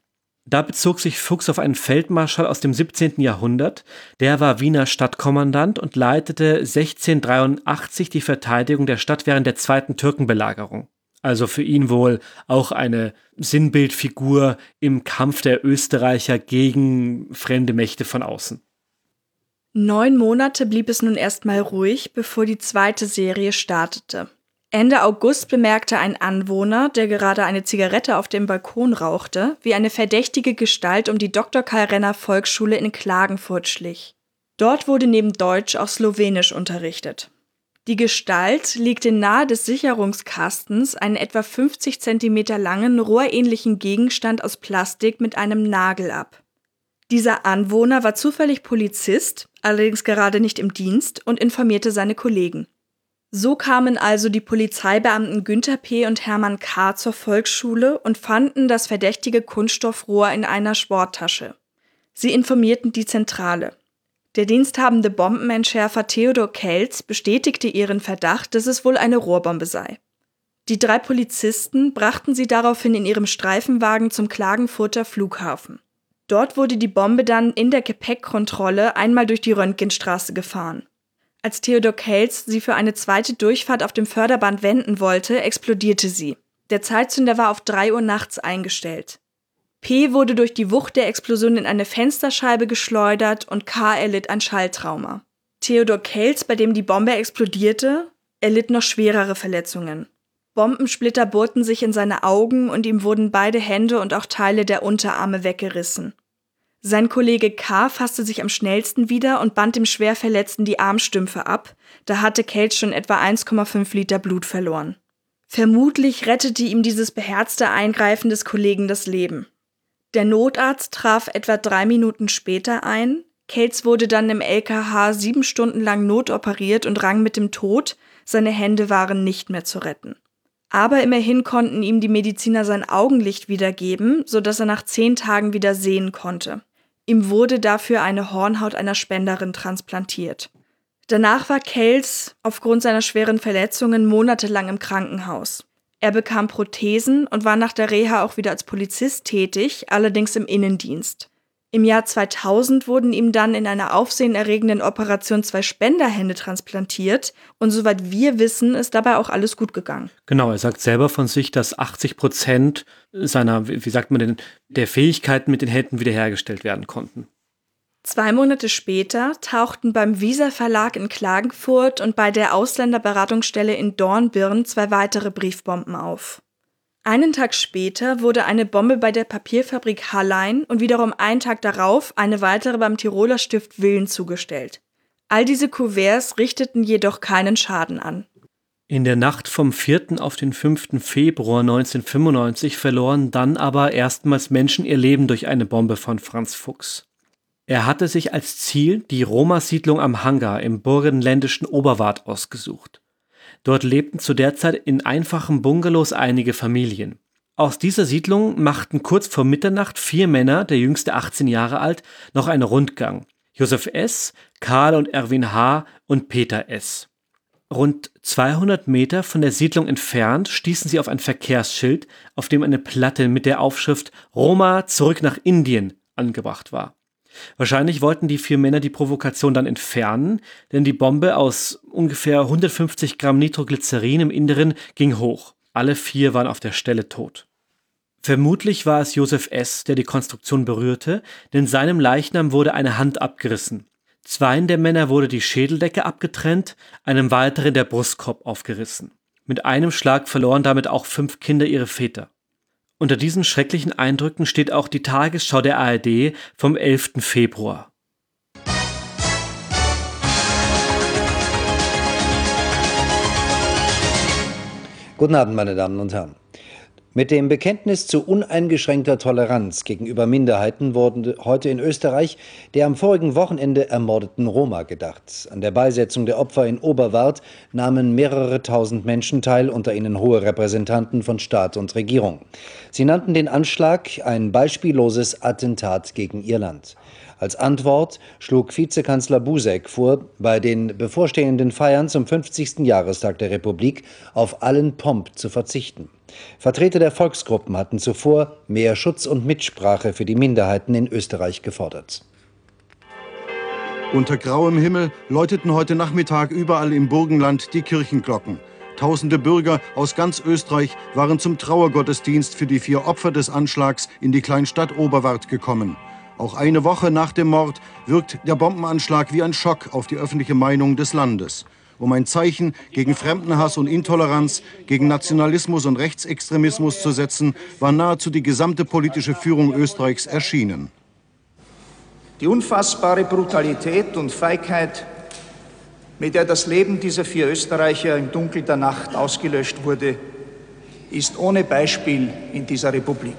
Da bezog sich Fuchs auf einen Feldmarschall aus dem siebzehnten Jahrhundert. Der war Wiener Stadtkommandant und leitete sechzehnhundertdreiundachtzig die Verteidigung der Stadt während der zweiten Türkenbelagerung. Also für ihn wohl auch eine Sinnbildfigur im Kampf der Österreicher gegen fremde Mächte von außen. Neun Monate blieb es nun erstmal ruhig, bevor die zweite Serie startete. Ende August bemerkte ein Anwohner, der gerade eine Zigarette auf dem Balkon rauchte, wie eine verdächtige Gestalt um die Doktor Karl Renner Volksschule in Klagenfurt schlich. Dort wurde neben Deutsch auch Slowenisch unterrichtet. Die Gestalt legte nahe des Sicherungskastens einen etwa fünfzig Zentimeter langen, rohrähnlichen Gegenstand aus Plastik mit einem Nagel ab. Dieser Anwohner war zufällig Polizist, allerdings gerade nicht im Dienst, und informierte seine Kollegen. So kamen also die Polizeibeamten Günther P. und Hermann K. zur Volksschule und fanden das verdächtige Kunststoffrohr in einer Sporttasche. Sie informierten die Zentrale. Der diensthabende Bombenentschärfer Theodor Kelz bestätigte ihren Verdacht, dass es wohl eine Rohrbombe sei. Die drei Polizisten brachten sie daraufhin in ihrem Streifenwagen zum Klagenfurter Flughafen. Dort wurde die Bombe dann in der Gepäckkontrolle einmal durch die Röntgenstraße gefahren. Als Theodor Kelz sie für eine zweite Durchfahrt auf dem Förderband wenden wollte, explodierte sie. Der Zeitzünder war auf drei Uhr nachts eingestellt. P. wurde durch die Wucht der Explosion in eine Fensterscheibe geschleudert und K. erlitt ein Schalltrauma. Theodor Kelz, bei dem die Bombe explodierte, erlitt noch schwerere Verletzungen. Bombensplitter bohrten sich in seine Augen und ihm wurden beide Hände und auch Teile der Unterarme weggerissen. Sein Kollege K. fasste sich am schnellsten wieder und band dem Schwerverletzten die Armstümpfe ab, da hatte Kelz schon etwa eins Komma fünf Liter Blut verloren. Vermutlich rettete ihm dieses beherzte Eingreifen des Kollegen das Leben. Der Notarzt traf etwa drei Minuten später ein, Kelz wurde dann im L K H sieben Stunden lang notoperiert und rang mit dem Tod, seine Hände waren nicht mehr zu retten. Aber immerhin konnten ihm die Mediziner sein Augenlicht wiedergeben, sodass er nach zehn Tagen wieder sehen konnte. Ihm wurde dafür eine Hornhaut einer Spenderin transplantiert. Danach war Kelz aufgrund seiner schweren Verletzungen monatelang im Krankenhaus. Er bekam Prothesen und war nach der Reha auch wieder als Polizist tätig, allerdings im Innendienst. Im Jahr zweitausend wurden ihm dann in einer aufsehenerregenden Operation zwei Spenderhände transplantiert und soweit wir wissen, ist dabei auch alles gut gegangen. Genau, er sagt selber von sich, dass achtzig Prozent seiner, wie sagt man denn, der Fähigkeiten mit den Händen wiederhergestellt werden konnten. Zwei Monate später tauchten beim Wieser Verlag in Klagenfurt und bei der Ausländerberatungsstelle in Dornbirn zwei weitere Briefbomben auf. Einen Tag später wurde eine Bombe bei der Papierfabrik Hallein und wiederum einen Tag darauf eine weitere beim Tiroler Stift Willen zugestellt. All diese Kuverts richteten jedoch keinen Schaden an. In der Nacht vom vierten auf den fünften Februar neunzehnhundertfünfundneunzig verloren dann aber erstmals Menschen ihr Leben durch eine Bombe von Franz Fuchs. Er hatte sich als Ziel die Roma-Siedlung am Hangar im burgenländischen Oberwart ausgesucht. Dort lebten zu der Zeit in einfachen Bungalows einige Familien. Aus dieser Siedlung machten kurz vor Mitternacht vier Männer, der jüngste achtzehn Jahre alt, noch einen Rundgang. Josef S., Karl und Erwin H. und Peter S. Rund zweihundert Meter von der Siedlung entfernt stießen sie auf ein Verkehrsschild, auf dem eine Platte mit der Aufschrift »Roma zurück nach Indien« angebracht war. Wahrscheinlich wollten die vier Männer die Provokation dann entfernen, denn die Bombe aus ungefähr hundertfünfzig Gramm Nitroglycerin im Inneren ging hoch. Alle vier waren auf der Stelle tot. Vermutlich war es Josef S., der die Konstruktion berührte, denn seinem Leichnam wurde eine Hand abgerissen. Zweien der Männer wurde die Schädeldecke abgetrennt, einem weiteren der Brustkorb aufgerissen. Mit einem Schlag verloren damit auch fünf Kinder ihre Väter. Unter diesen schrecklichen Eindrücken steht auch die Tagesschau der A R D vom elften Februar. Guten Abend, meine Damen und Herren. Mit dem Bekenntnis zu uneingeschränkter Toleranz gegenüber Minderheiten wurde heute in Österreich der am vorigen Wochenende ermordeten Roma gedacht. An der Beisetzung der Opfer in Oberwart nahmen mehrere tausend Menschen teil, unter ihnen hohe Repräsentanten von Staat und Regierung. Sie nannten den Anschlag ein beispielloses Attentat gegen ihr Land. Als Antwort schlug Vizekanzler Buzek vor, bei den bevorstehenden Feiern zum fünfzigsten Jahrestag der Republik auf allen Pomp zu verzichten. Vertreter der Volksgruppen hatten zuvor mehr Schutz und Mitsprache für die Minderheiten in Österreich gefordert. Unter grauem Himmel läuteten heute Nachmittag überall im Burgenland die Kirchenglocken. Tausende Bürger aus ganz Österreich waren zum Trauergottesdienst für die vier Opfer des Anschlags in die Kleinstadt Oberwart gekommen. Auch eine Woche nach dem Mord wirkt der Bombenanschlag wie ein Schock auf die öffentliche Meinung des Landes. Um ein Zeichen gegen Fremdenhass und Intoleranz, gegen Nationalismus und Rechtsextremismus zu setzen, war nahezu die gesamte politische Führung Österreichs erschienen. Die unfassbare Brutalität und Feigheit, mit der das Leben dieser vier Österreicher im Dunkel der Nacht ausgelöscht wurde, ist ohne Beispiel in dieser Republik.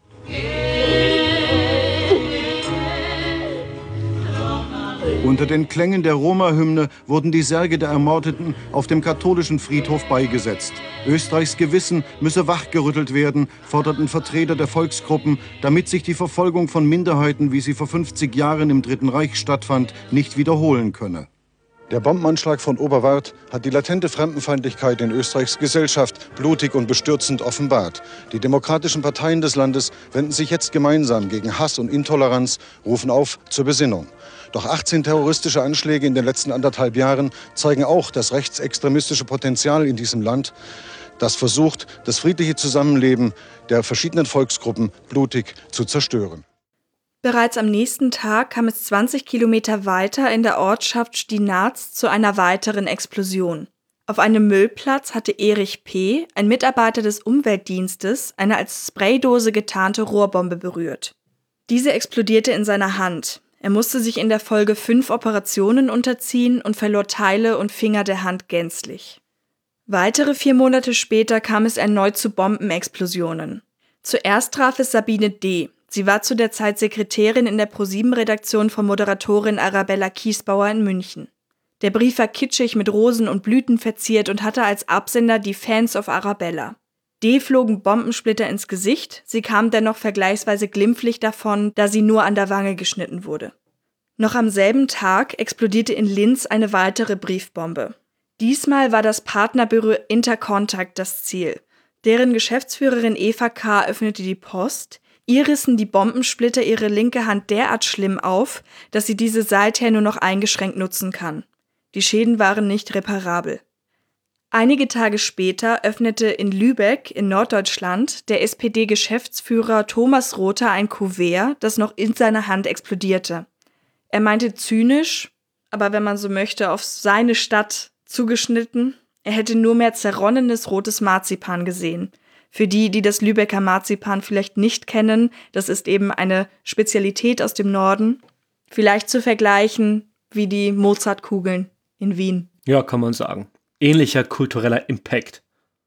Unter den Klängen der Roma-Hymne wurden die Särge der Ermordeten auf dem katholischen Friedhof beigesetzt. Österreichs Gewissen müsse wachgerüttelt werden, forderten Vertreter der Volksgruppen, damit sich die Verfolgung von Minderheiten, wie sie vor fünfzig Jahren im Dritten Reich stattfand, nicht wiederholen könne. Der Bombenanschlag von Oberwart hat die latente Fremdenfeindlichkeit in Österreichs Gesellschaft blutig und bestürzend offenbart. Die demokratischen Parteien des Landes wenden sich jetzt gemeinsam gegen Hass und Intoleranz, rufen auf zur Besinnung. Doch achtzehn terroristische Anschläge in den letzten anderthalb Jahren zeigen auch das rechtsextremistische Potenzial in diesem Land, das versucht, das friedliche Zusammenleben der verschiedenen Volksgruppen blutig zu zerstören. Bereits am nächsten Tag kam es zwanzig Kilometer weiter in der Ortschaft Stinaz zu einer weiteren Explosion. Auf einem Müllplatz hatte Erich P., ein Mitarbeiter des Umweltdienstes, eine als Spraydose getarnte Rohrbombe berührt. Diese explodierte in seiner Hand. Er musste sich in der Folge fünf Operationen unterziehen und verlor Teile und Finger der Hand gänzlich. Weitere vier Monate später kam es erneut zu Bombenexplosionen. Zuerst traf es Sabine D. Sie war zu der Zeit Sekretärin in der ProSieben-Redaktion von Moderatorin Arabella Kiesbauer in München. Der Brief war kitschig mit Rosen und Blüten verziert und hatte als Absender die Fans of Arabella. D flogen Bombensplitter ins Gesicht, sie kam dennoch vergleichsweise glimpflich davon, da sie nur an der Wange geschnitten wurde. Noch am selben Tag explodierte in Linz eine weitere Briefbombe. Diesmal war das Partnerbüro Intercontact das Ziel. Deren Geschäftsführerin Eva K. öffnete die Post. Ihr rissen die Bombensplitter ihre linke Hand derart schlimm auf, dass sie diese seither nur noch eingeschränkt nutzen kann. Die Schäden waren nicht reparabel. Einige Tage später öffnete in Lübeck in Norddeutschland der S P D-Geschäftsführer Thomas Rother ein Kuvert, das noch in seiner Hand explodierte. Er meinte zynisch, aber wenn man so möchte, auf seine Stadt zugeschnitten, er hätte nur mehr zerronnenes rotes Marzipan gesehen. Für die, die das Lübecker Marzipan vielleicht nicht kennen, das ist eben eine Spezialität aus dem Norden. Vielleicht zu vergleichen wie die Mozartkugeln in Wien. Ja, kann man sagen. Ähnlicher kultureller Impact.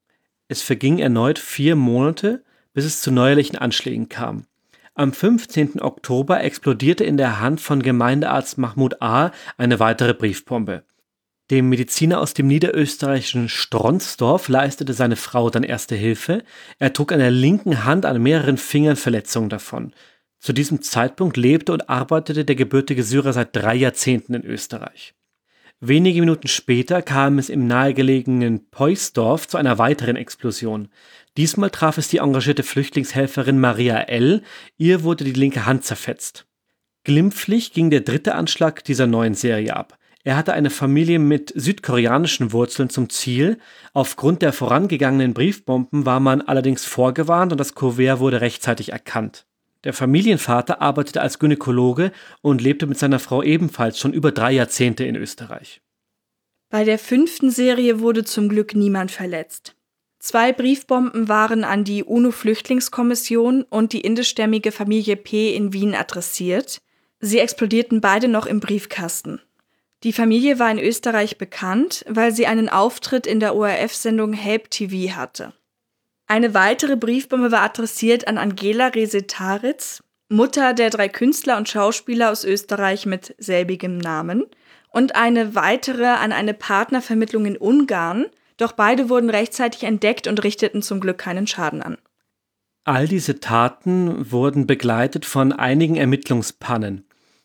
Es verging erneut vier Monate, bis es zu neuerlichen Anschlägen kam. Am fünfzehnten Oktober explodierte in der Hand von Gemeindearzt Mahmoud A. eine weitere Briefbombe. Dem Mediziner aus dem niederösterreichischen Stronsdorf leistete seine Frau dann erste Hilfe. Er trug an der linken Hand an mehreren Fingern Verletzungen davon. Zu diesem Zeitpunkt lebte und arbeitete der gebürtige Syrer seit drei Jahrzehnten in Österreich. Wenige Minuten später kam es im nahegelegenen Poisdorf zu einer weiteren Explosion. Diesmal traf es die engagierte Flüchtlingshelferin Maria L. Ihr wurde die linke Hand zerfetzt. Glimpflich ging der dritte Anschlag dieser neuen Serie ab. Er hatte eine Familie mit südkoreanischen Wurzeln zum Ziel. Aufgrund der vorangegangenen Briefbomben war man allerdings vorgewarnt und das Kuvert wurde rechtzeitig erkannt. Der Familienvater arbeitete als Gynäkologe und lebte mit seiner Frau ebenfalls schon über drei Jahrzehnte in Österreich. Bei der fünften Serie wurde zum Glück niemand verletzt. Zwei Briefbomben waren an die UNO-Flüchtlingskommission und die indischstämmige Familie P. in Wien adressiert. Sie explodierten beide noch im Briefkasten. Die Familie war in Österreich bekannt, weil sie einen Auftritt in der O R F-Sendung Help T V hatte. Eine weitere Briefbombe war adressiert an Angela Resetaritz, Mutter der drei Künstler und Schauspieler aus Österreich mit selbigem Namen, und eine weitere an eine Partnervermittlung in Ungarn, doch beide wurden rechtzeitig entdeckt und richteten zum Glück keinen Schaden an. All diese Taten wurden begleitet von einigen Ermittlungspannen.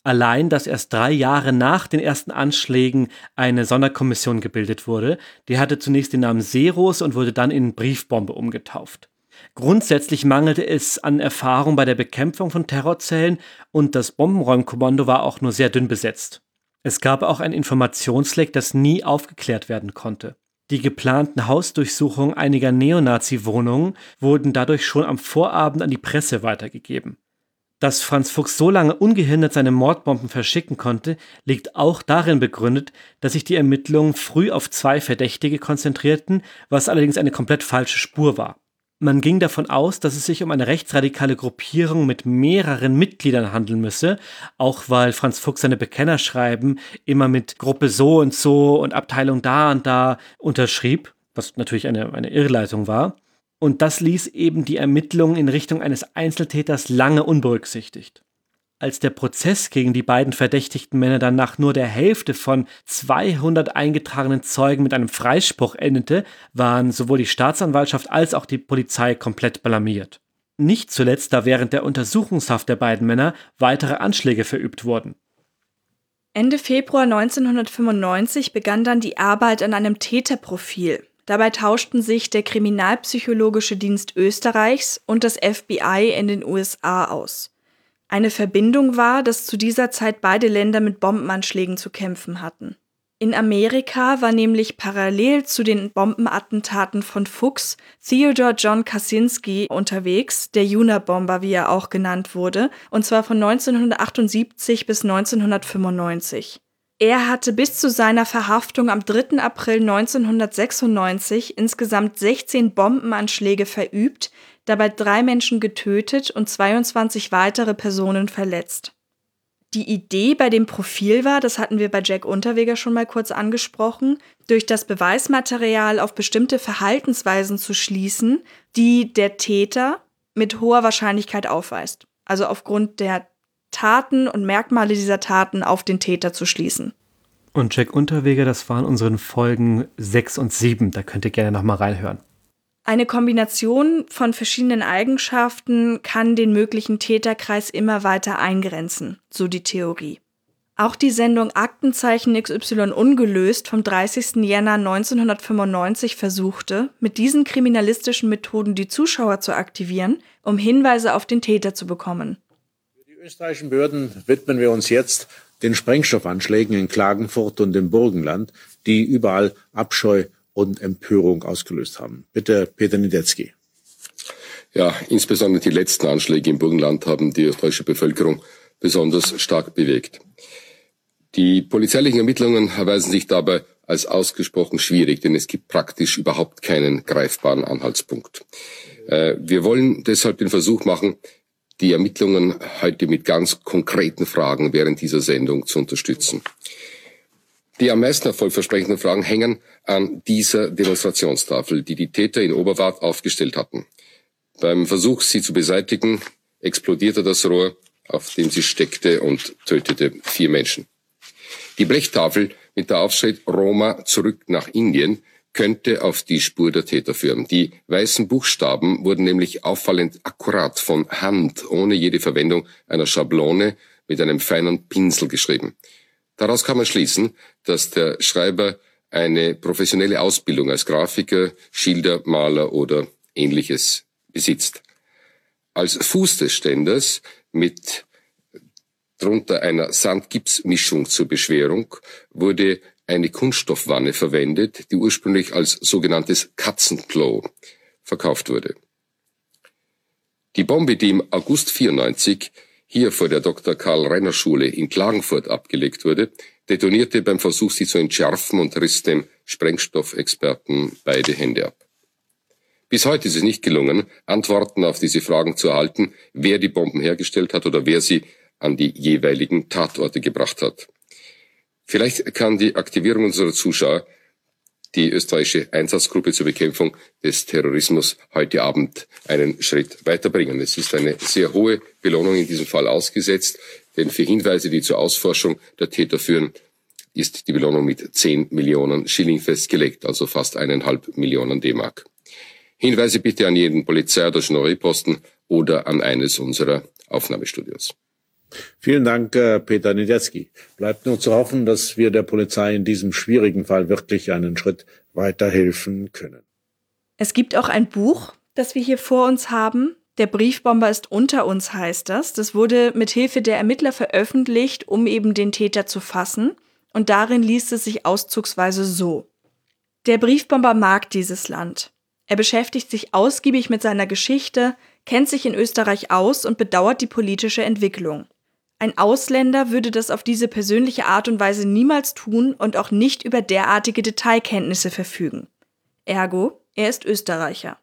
Allein, dass erst drei Jahre nach den ersten Anschlägen eine Sonderkommission gebildet wurde. Die hatte zunächst den Namen Seeros und wurde dann in Briefbombe umgetauft. Grundsätzlich mangelte es an Erfahrung bei der Bekämpfung von Terrorzellen und das Bombenräumkommando war auch nur sehr dünn besetzt. Es gab auch ein Informationsleck, das nie aufgeklärt werden konnte. Die geplanten Hausdurchsuchungen einiger Neonazi-Wohnungen wurden dadurch schon am Vorabend an die Presse weitergegeben. Dass Franz Fuchs so lange ungehindert seine Mordbomben verschicken konnte, liegt auch darin begründet, dass sich die Ermittlungen früh auf zwei Verdächtige konzentrierten, was allerdings eine komplett falsche Spur war. Man ging davon aus, dass es sich um eine rechtsradikale Gruppierung mit mehreren Mitgliedern handeln müsse, auch weil Franz Fuchs seine Bekennerschreiben immer mit Gruppe so und so und Abteilung da und da unterschrieb, was natürlich eine, eine Irrleitung war. Und das ließ eben die Ermittlungen in Richtung eines Einzeltäters lange unberücksichtigt. Als der Prozess gegen die beiden verdächtigten Männer dann nach nur der Hälfte von zweihundert eingetragenen Zeugen mit einem Freispruch endete, waren sowohl die Staatsanwaltschaft als auch die Polizei komplett blamiert. Nicht zuletzt, da während der Untersuchungshaft der beiden Männer weitere Anschläge verübt wurden. Ende Februar neunzehnhundertfünfundneunzig begann dann die Arbeit an einem Täterprofil. Dabei tauschten sich der Kriminalpsychologische Dienst Österreichs und das F B I in den U S A aus. Eine Verbindung war, dass zu dieser Zeit beide Länder mit Bombenanschlägen zu kämpfen hatten. In Amerika war nämlich parallel zu den Bombenattentaten von Fuchs Theodore John Kaczynski unterwegs, der Unabomber, wie er auch genannt wurde, und zwar von neunzehnhundertachtundsiebzig bis neunzehnhundertfünfundneunzig. Er hatte bis zu seiner Verhaftung am dritten April neunzehnhundertsechsundneunzig insgesamt sechzehn Bombenanschläge verübt, dabei drei Menschen getötet und zweiundzwanzig weitere Personen verletzt. Die Idee bei dem Profil war, das hatten wir bei Jack Unterweger schon mal kurz angesprochen, durch das Beweismaterial auf bestimmte Verhaltensweisen zu schließen, die der Täter mit hoher Wahrscheinlichkeit aufweist. Also aufgrund der Taten und Merkmale dieser Taten auf den Täter zu schließen. Und Jack Unterweger, das waren unseren Folgen sechs und sieben, da könnt ihr gerne nochmal reinhören. Eine Kombination von verschiedenen Eigenschaften kann den möglichen Täterkreis immer weiter eingrenzen, so die Theorie. Auch die Sendung Aktenzeichen X Y ungelöst vom dreißigsten Jänner neunzehnhundertfünfundneunzig versuchte, mit diesen kriminalistischen Methoden die Zuschauer zu aktivieren, um Hinweise auf den Täter zu bekommen. Für die österreichischen Behörden widmen wir uns jetzt den Sprengstoffanschlägen in Klagenfurt und im Burgenland, die überall Abscheu und Empörung ausgelöst haben. Bitte, Peter Niedetzky. Ja, insbesondere die letzten Anschläge im Burgenland haben die österreichische Bevölkerung besonders stark bewegt. Die polizeilichen Ermittlungen erweisen sich dabei als ausgesprochen schwierig, denn es gibt praktisch überhaupt keinen greifbaren Anhaltspunkt. Äh, wir wollen deshalb den Versuch machen, die Ermittlungen heute mit ganz konkreten Fragen während dieser Sendung zu unterstützen. Die am meisten erfolgversprechenden Fragen hängen an dieser Demonstrationstafel, die die Täter in Oberwart aufgestellt hatten. Beim Versuch, sie zu beseitigen, explodierte das Rohr, auf dem sie steckte, und tötete vier Menschen. Die Blechtafel mit der Aufschrift Roma zurück nach Indien könnte auf die Spur der Täter führen. Die weißen Buchstaben wurden nämlich auffallend akkurat von Hand, ohne jede Verwendung einer Schablone, mit einem feinen Pinsel geschrieben. Daraus kann man schließen, dass der Schreiber eine professionelle Ausbildung als Grafiker, Schildermaler oder Ähnliches besitzt. Als Fuß des Ständers mit drunter einer Sand-Gips-Mischung zur Beschwerung wurde eine Kunststoffwanne verwendet, die ursprünglich als sogenanntes Katzenklo verkauft wurde. Die Bombe, die im August vierundneunzig hier vor der Doktor Karl Renner Schule in Klagenfurt abgelegt wurde, detonierte beim Versuch, sie zu entschärfen, und riss dem Sprengstoffexperten beide Hände ab. Bis heute ist es nicht gelungen, Antworten auf diese Fragen zu erhalten, wer die Bomben hergestellt hat oder wer sie an die jeweiligen Tatorte gebracht hat. Vielleicht kann die Aktivierung unserer Zuschauer die österreichische Einsatzgruppe zur Bekämpfung des Terrorismus heute Abend einen Schritt weiterbringen. Es ist eine sehr hohe Belohnung in diesem Fall ausgesetzt, denn für Hinweise, die zur Ausforschung der Täter führen, ist die Belohnung mit zehn Millionen Schilling festgelegt, also fast eineinhalb Millionen D-Mark. Hinweise bitte an jeden Polizei- oder Gendarmerieposten oder an eines unserer Aufnahmestudios. Vielen Dank, Peter Niedetzky. Bleibt nur zu hoffen, dass wir der Polizei in diesem schwierigen Fall wirklich einen Schritt weiterhelfen können. Es gibt auch ein Buch, das wir hier vor uns haben. Der Briefbomber ist unter uns, heißt das. Das wurde mit Hilfe der Ermittler veröffentlicht, um eben den Täter zu fassen. Und darin liest es sich auszugsweise so: Der Briefbomber mag dieses Land. Er beschäftigt sich ausgiebig mit seiner Geschichte, kennt sich in Österreich aus und bedauert die politische Entwicklung. Ein Ausländer würde das auf diese persönliche Art und Weise niemals tun und auch nicht über derartige Detailkenntnisse verfügen. Ergo, er ist Österreicher.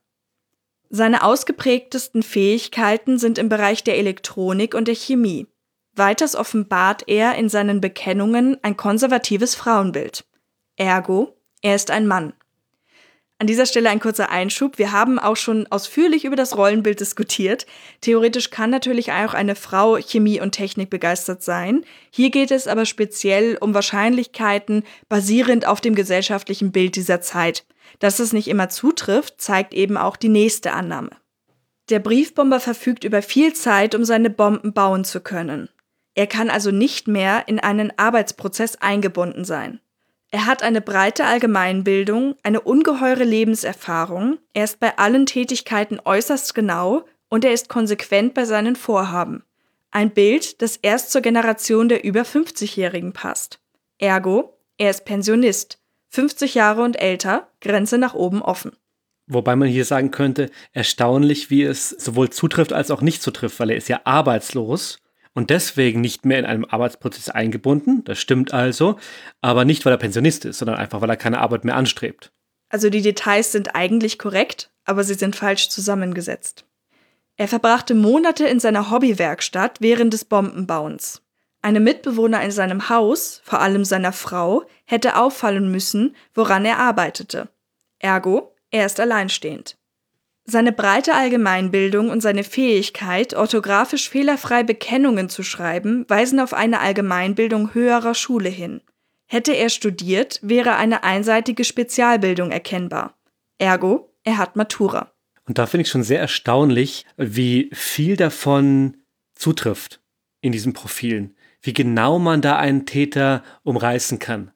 Seine ausgeprägtesten Fähigkeiten sind im Bereich der Elektronik und der Chemie. Weiters offenbart er in seinen Bekennungen ein konservatives Frauenbild. Ergo, er ist ein Mann. An dieser Stelle ein kurzer Einschub. Wir haben auch schon ausführlich über das Rollenbild diskutiert. Theoretisch kann natürlich auch eine Frau Chemie und Technik begeistert sein. Hier geht es aber speziell um Wahrscheinlichkeiten basierend auf dem gesellschaftlichen Bild dieser Zeit. Dass es nicht immer zutrifft, zeigt eben auch die nächste Annahme. Der Briefbomber verfügt über viel Zeit, um seine Bomben bauen zu können. Er kann also nicht mehr in einen Arbeitsprozess eingebunden sein. Er hat eine breite Allgemeinbildung, eine ungeheure Lebenserfahrung, er ist bei allen Tätigkeiten äußerst genau und er ist konsequent bei seinen Vorhaben. Ein Bild, das erst zur Generation der über fünfzigjährigen passt. Ergo, er ist Pensionist, fünfzig Jahre und älter, Grenze nach oben offen. Wobei man hier sagen könnte, erstaunlich, wie es sowohl zutrifft als auch nicht zutrifft, weil er ist ja arbeitslos. Und deswegen nicht mehr in einem Arbeitsprozess eingebunden, das stimmt also, aber nicht, weil er Pensionist ist, sondern einfach, weil er keine Arbeit mehr anstrebt. Also die Details sind eigentlich korrekt, aber sie sind falsch zusammengesetzt. Er verbrachte Monate in seiner Hobbywerkstatt während des Bombenbauens. Einem Mitbewohner in seinem Haus, vor allem seiner Frau, hätte auffallen müssen, woran er arbeitete. Ergo, er ist alleinstehend. Seine breite Allgemeinbildung und seine Fähigkeit, orthografisch fehlerfrei Bekennungen zu schreiben, weisen auf eine Allgemeinbildung höherer Schule hin. Hätte er studiert, wäre eine einseitige Spezialbildung erkennbar. Ergo, er hat Matura. Und da finde ich schon sehr erstaunlich, wie viel davon zutrifft in diesen Profilen. Wie genau man da einen Täter umreißen kann.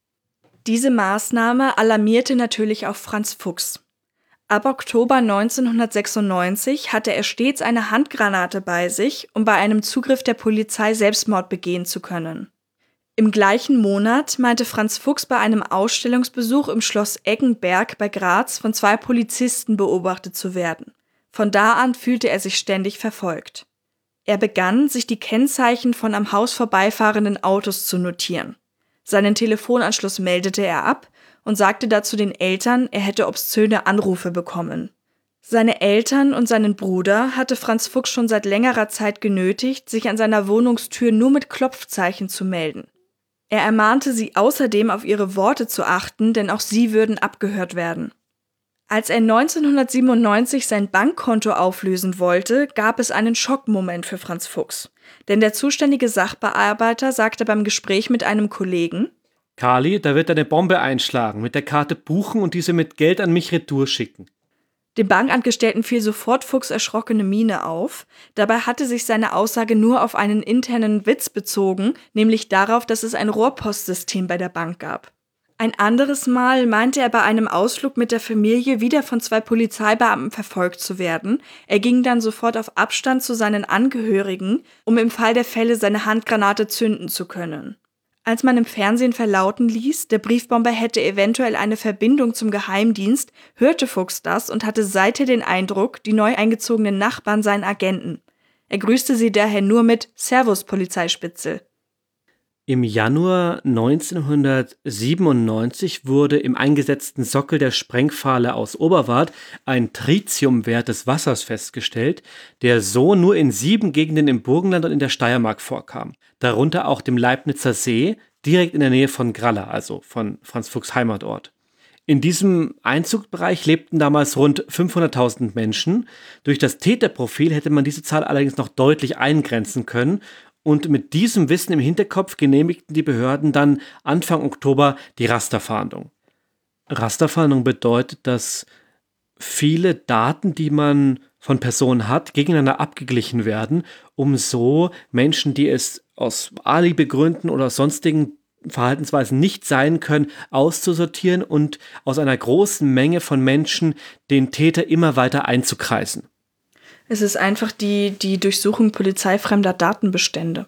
Diese Maßnahme alarmierte natürlich auch Franz Fuchs. Ab Oktober neunzehnhundertsechsundneunzig hatte er stets eine Handgranate bei sich, um bei einem Zugriff der Polizei Selbstmord begehen zu können. Im gleichen Monat meinte Franz Fuchs bei einem Ausstellungsbesuch im Schloss Eggenberg bei Graz von zwei Polizisten beobachtet zu werden. Von da an fühlte er sich ständig verfolgt. Er begann, sich die Kennzeichen von am Haus vorbeifahrenden Autos zu notieren. Seinen Telefonanschluss meldete er ab und sagte dazu den Eltern, er hätte obszöne Anrufe bekommen. Seine Eltern und seinen Bruder hatte Franz Fuchs schon seit längerer Zeit genötigt, sich an seiner Wohnungstür nur mit Klopfzeichen zu melden. Er ermahnte sie außerdem, auf ihre Worte zu achten, denn auch sie würden abgehört werden. Als er neunzehnhundertsiebenundneunzig sein Bankkonto auflösen wollte, gab es einen Schockmoment für Franz Fuchs. Denn der zuständige Sachbearbeiter sagte beim Gespräch mit einem Kollegen: Kali, da wird er eine Bombe einschlagen, mit der Karte buchen und diese mit Geld an mich retour schicken. Dem Bankangestellten fiel sofort Fuchs' erschrockene Miene auf. Dabei hatte sich seine Aussage nur auf einen internen Witz bezogen, nämlich darauf, dass es ein Rohrpostsystem bei der Bank gab. Ein anderes Mal meinte er bei einem Ausflug mit der Familie wieder von zwei Polizeibeamten verfolgt zu werden. Er ging dann sofort auf Abstand zu seinen Angehörigen, um im Fall der Fälle seine Handgranate zünden zu können. Als man im Fernsehen verlauten ließ, der Briefbomber hätte eventuell eine Verbindung zum Geheimdienst, hörte Fuchs das und hatte seither den Eindruck, die neu eingezogenen Nachbarn seien Agenten. Er grüßte sie daher nur mit Servus, Polizeispitzel. Im Januar neunzehnhundertsiebenundneunzig wurde im eingesetzten Sockel der Sprengpfahle aus Oberwart ein Tritiumwert des Wassers festgestellt, der so nur in sieben Gegenden im Burgenland und in der Steiermark vorkam. Darunter auch dem Leibnizer See, direkt in der Nähe von Gralla, also von Franz Fuchs' Heimatort. In diesem Einzugsbereich lebten damals rund fünfhunderttausend Menschen. Durch das Täterprofil hätte man diese Zahl allerdings noch deutlich eingrenzen können. Und mit diesem Wissen im Hinterkopf genehmigten die Behörden dann Anfang Oktober die Rasterfahndung. Rasterfahndung bedeutet, dass viele Daten, die man von Personen hat, gegeneinander abgeglichen werden, um so Menschen, die es aus Alibi-Gründen oder aus sonstigen Verhaltensweisen nicht sein können, auszusortieren und aus einer großen Menge von Menschen den Täter immer weiter einzukreisen. Es ist einfach die, die Durchsuchung polizeifremder Datenbestände.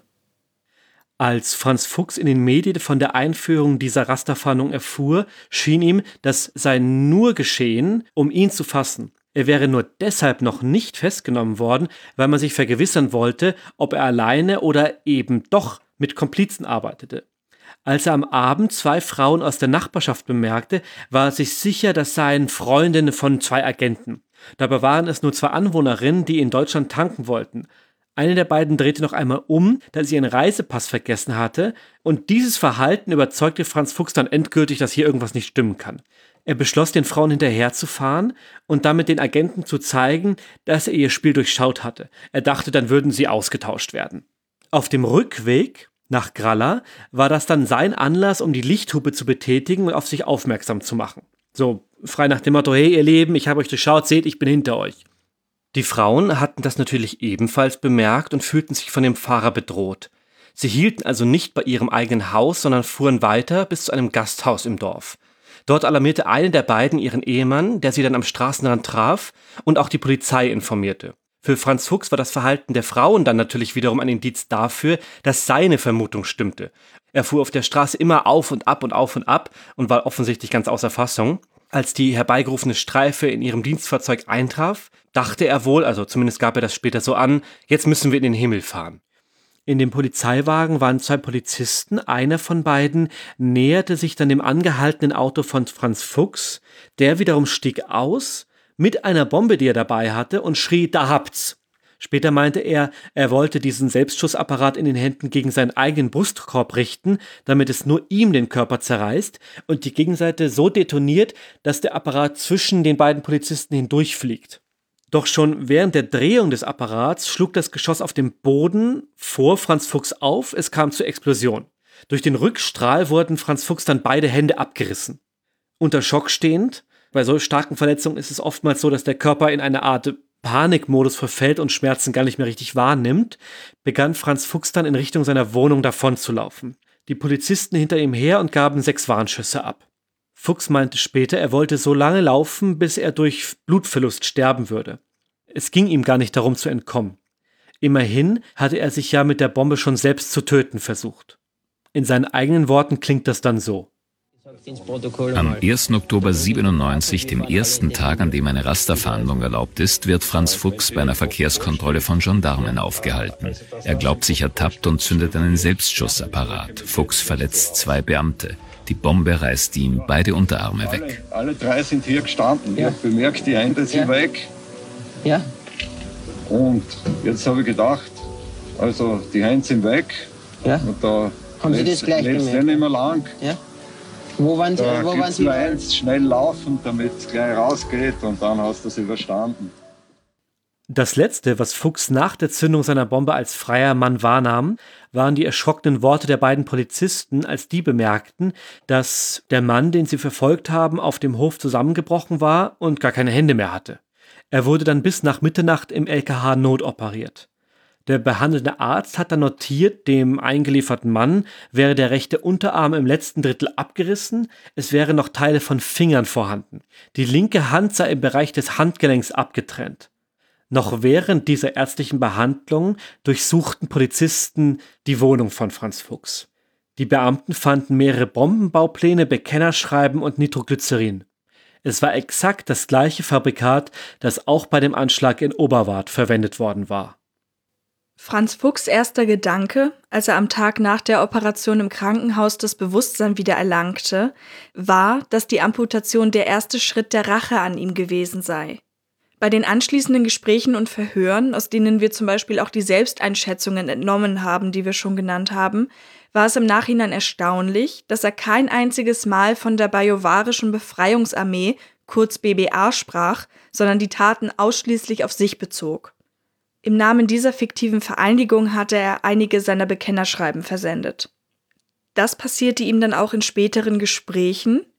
Als Franz Fuchs in den Medien von der Einführung dieser Rasterfahndung erfuhr, schien ihm, das sei nur geschehen, um ihn zu fassen. Er wäre nur deshalb noch nicht festgenommen worden, weil man sich vergewissern wollte, ob er alleine oder eben doch mit Komplizen arbeitete. Als er am Abend zwei Frauen aus der Nachbarschaft bemerkte, war er sich sicher, das seien Freundinnen von zwei Agenten. Dabei waren es nur zwei Anwohnerinnen, die in Deutschland tanken wollten. Eine der beiden drehte noch einmal um, da sie ihren Reisepass vergessen hatte, und dieses Verhalten überzeugte Franz Fuchs dann endgültig, dass hier irgendwas nicht stimmen kann. Er beschloss, den Frauen hinterherzufahren und damit den Agenten zu zeigen, dass er ihr Spiel durchschaut hatte. Er dachte, dann würden sie ausgetauscht werden. Auf dem Rückweg nach Gralla war das dann sein Anlass, um die Lichthupe zu betätigen und auf sich aufmerksam zu machen. So frei nach dem Motto, hey ihr Lieben, ich habe euch durchschaut, seht, ich bin hinter euch. Die Frauen hatten das natürlich ebenfalls bemerkt und fühlten sich von dem Fahrer bedroht. Sie hielten also nicht bei ihrem eigenen Haus, sondern fuhren weiter bis zu einem Gasthaus im Dorf. Dort alarmierte eine der beiden ihren Ehemann, der sie dann am Straßenrand traf und auch die Polizei informierte. Für Franz Fuchs war das Verhalten der Frauen dann natürlich wiederum ein Indiz dafür, dass seine Vermutung stimmte. Er fuhr auf der Straße immer auf und ab und auf und ab und war offensichtlich ganz außer Fassung. Als die herbeigerufene Streife in ihrem Dienstfahrzeug eintraf, dachte er wohl, also zumindest gab er das später so an, jetzt müssen wir in den Himmel fahren. In dem Polizeiwagen waren zwei Polizisten, einer von beiden näherte sich dann dem angehaltenen Auto von Franz Fuchs, der wiederum stieg aus mit einer Bombe, die er dabei hatte, und schrie, da habt's. Später meinte er, er wollte diesen Selbstschussapparat in den Händen gegen seinen eigenen Brustkorb richten, damit es nur ihm den Körper zerreißt und die Gegenseite so detoniert, dass der Apparat zwischen den beiden Polizisten hindurchfliegt. Doch schon während der Drehung des Apparats schlug das Geschoss auf dem Boden vor Franz Fuchs auf, es kam zur Explosion. Durch den Rückstrahl wurden Franz Fuchs dann beide Hände abgerissen. Unter Schock stehend, bei so starken Verletzungen ist es oftmals so, dass der Körper in eine Art Panikmodus verfällt und Schmerzen gar nicht mehr richtig wahrnimmt, begann Franz Fuchs dann in Richtung seiner Wohnung davonzulaufen. Die Polizisten hinter ihm her und gaben sechs Warnschüsse ab. Fuchs meinte später, er wollte so lange laufen, bis er durch Blutverlust sterben würde. Es ging ihm gar nicht darum zu entkommen. Immerhin hatte er sich ja mit der Bombe schon selbst zu töten versucht. In seinen eigenen Worten klingt das dann so. Am ersten Oktober siebenundneunzig, dem ersten Tag, an dem eine Rasterfahndung erlaubt ist, wird Franz Fuchs bei einer Verkehrskontrolle von Gendarmen aufgehalten. Er glaubt sich ertappt und zündet einen Selbstschussapparat. Fuchs verletzt zwei Beamte. Die Bombe reißt ihm beide Unterarme weg. Alle, alle drei sind hier gestanden. Ja. Ich habe bemerkt, die Hände sind ja weg. Ja. Und jetzt habe ich gedacht, also die Hände sind weg. Ja. Und da haben Sie das gleich gemerkt? Nicht mehr lang. Ja. Wo waren Sie? Da wo waren Sie? Nur eins, schnell laufen, damit es gleich rausgeht und dann hast du es überstanden. Das Letzte, was Fuchs nach der Zündung seiner Bombe als freier Mann wahrnahm, waren die erschrockenen Worte der beiden Polizisten, als die bemerkten, dass der Mann, den sie verfolgt haben, auf dem Hof zusammengebrochen war und gar keine Hände mehr hatte. Er wurde dann bis nach Mitternacht im L K H notoperiert. Der behandelnde Arzt hat dann notiert, dem eingelieferten Mann wäre der rechte Unterarm im letzten Drittel abgerissen, es wären noch Teile von Fingern vorhanden. Die linke Hand sei im Bereich des Handgelenks abgetrennt. Noch während dieser ärztlichen Behandlung durchsuchten Polizisten die Wohnung von Franz Fuchs. Die Beamten fanden mehrere Bombenbaupläne, Bekennerschreiben und Nitroglycerin. Es war exakt das gleiche Fabrikat, das auch bei dem Anschlag in Oberwart verwendet worden war. Franz Fuchs' erster Gedanke, als er am Tag nach der Operation im Krankenhaus das Bewusstsein wieder erlangte, war, dass die Amputation der erste Schritt der Rache an ihm gewesen sei. Bei den anschließenden Gesprächen und Verhören, aus denen wir zum Beispiel auch die Selbsteinschätzungen entnommen haben, die wir schon genannt haben, war es im Nachhinein erstaunlich, dass er kein einziges Mal von der Bajuwarischen Befreiungsarmee, kurz B B A, sprach, sondern die Taten ausschließlich auf sich bezog. Im Namen dieser fiktiven Vereinigung hatte er einige seiner Bekennerschreiben versendet. Das passierte ihm dann auch in späteren Gesprächen,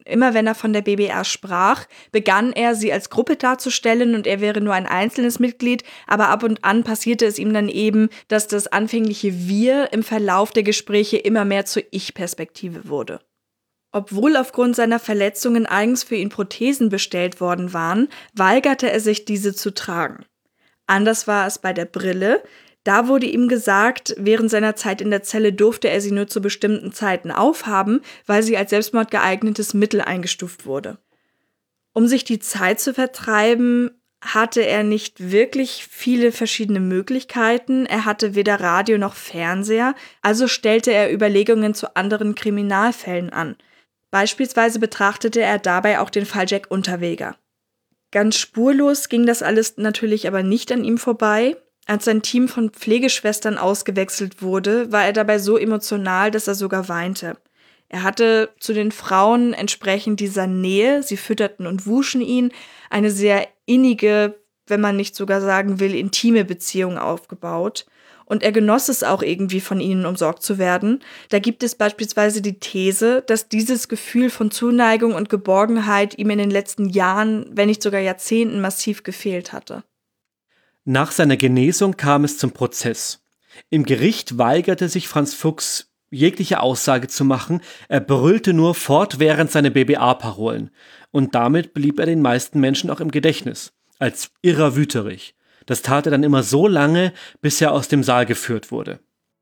Immer wenn er von der B B R sprach, begann er, sie als Gruppe darzustellen und er wäre nur ein einzelnes Mitglied, aber ab und an passierte es ihm dann eben, dass das anfängliche Wir im Verlauf der Gespräche immer mehr zur Ich-Perspektive wurde. Obwohl aufgrund seiner Verletzungen eigens für ihn Prothesen bestellt worden waren, weigerte er sich, diese zu tragen. Anders war es bei der Brille. Da wurde ihm gesagt, während seiner Zeit in der Zelle durfte er sie nur zu bestimmten Zeiten aufhaben, weil sie als selbstmordgeeignetes Mittel eingestuft wurde. Um sich die Zeit zu vertreiben, hatte er nicht wirklich viele verschiedene Möglichkeiten. Er hatte weder Radio noch Fernseher, also stellte er Überlegungen zu anderen Kriminalfällen an. Beispielsweise betrachtete er dabei auch den Fall Jack Unterweger. Ganz spurlos ging das alles natürlich aber nicht an ihm vorbei. Als sein Team von Pflegeschwestern ausgewechselt wurde, war er dabei so emotional, dass er sogar weinte. Er hatte zu den Frauen entsprechend dieser Nähe, sie fütterten und wuschen ihn, eine sehr innige, wenn man nicht sogar sagen will, intime Beziehung aufgebaut. Und er genoss es auch irgendwie, von ihnen umsorgt zu werden. Da gibt es beispielsweise die These, dass dieses Gefühl von Zuneigung und Geborgenheit ihm in den letzten Jahren, wenn nicht sogar Jahrzehnten, massiv gefehlt hatte. Nach seiner Genesung kam es zum Prozess. Im Gericht weigerte sich Franz Fuchs, jegliche Aussage zu machen. Er brüllte nur fortwährend seine B B A-Parolen. Und damit blieb er den meisten Menschen auch im Gedächtnis, als irrer Wüterich. Das tat er dann immer so lange, bis er aus dem Saal geführt wurde.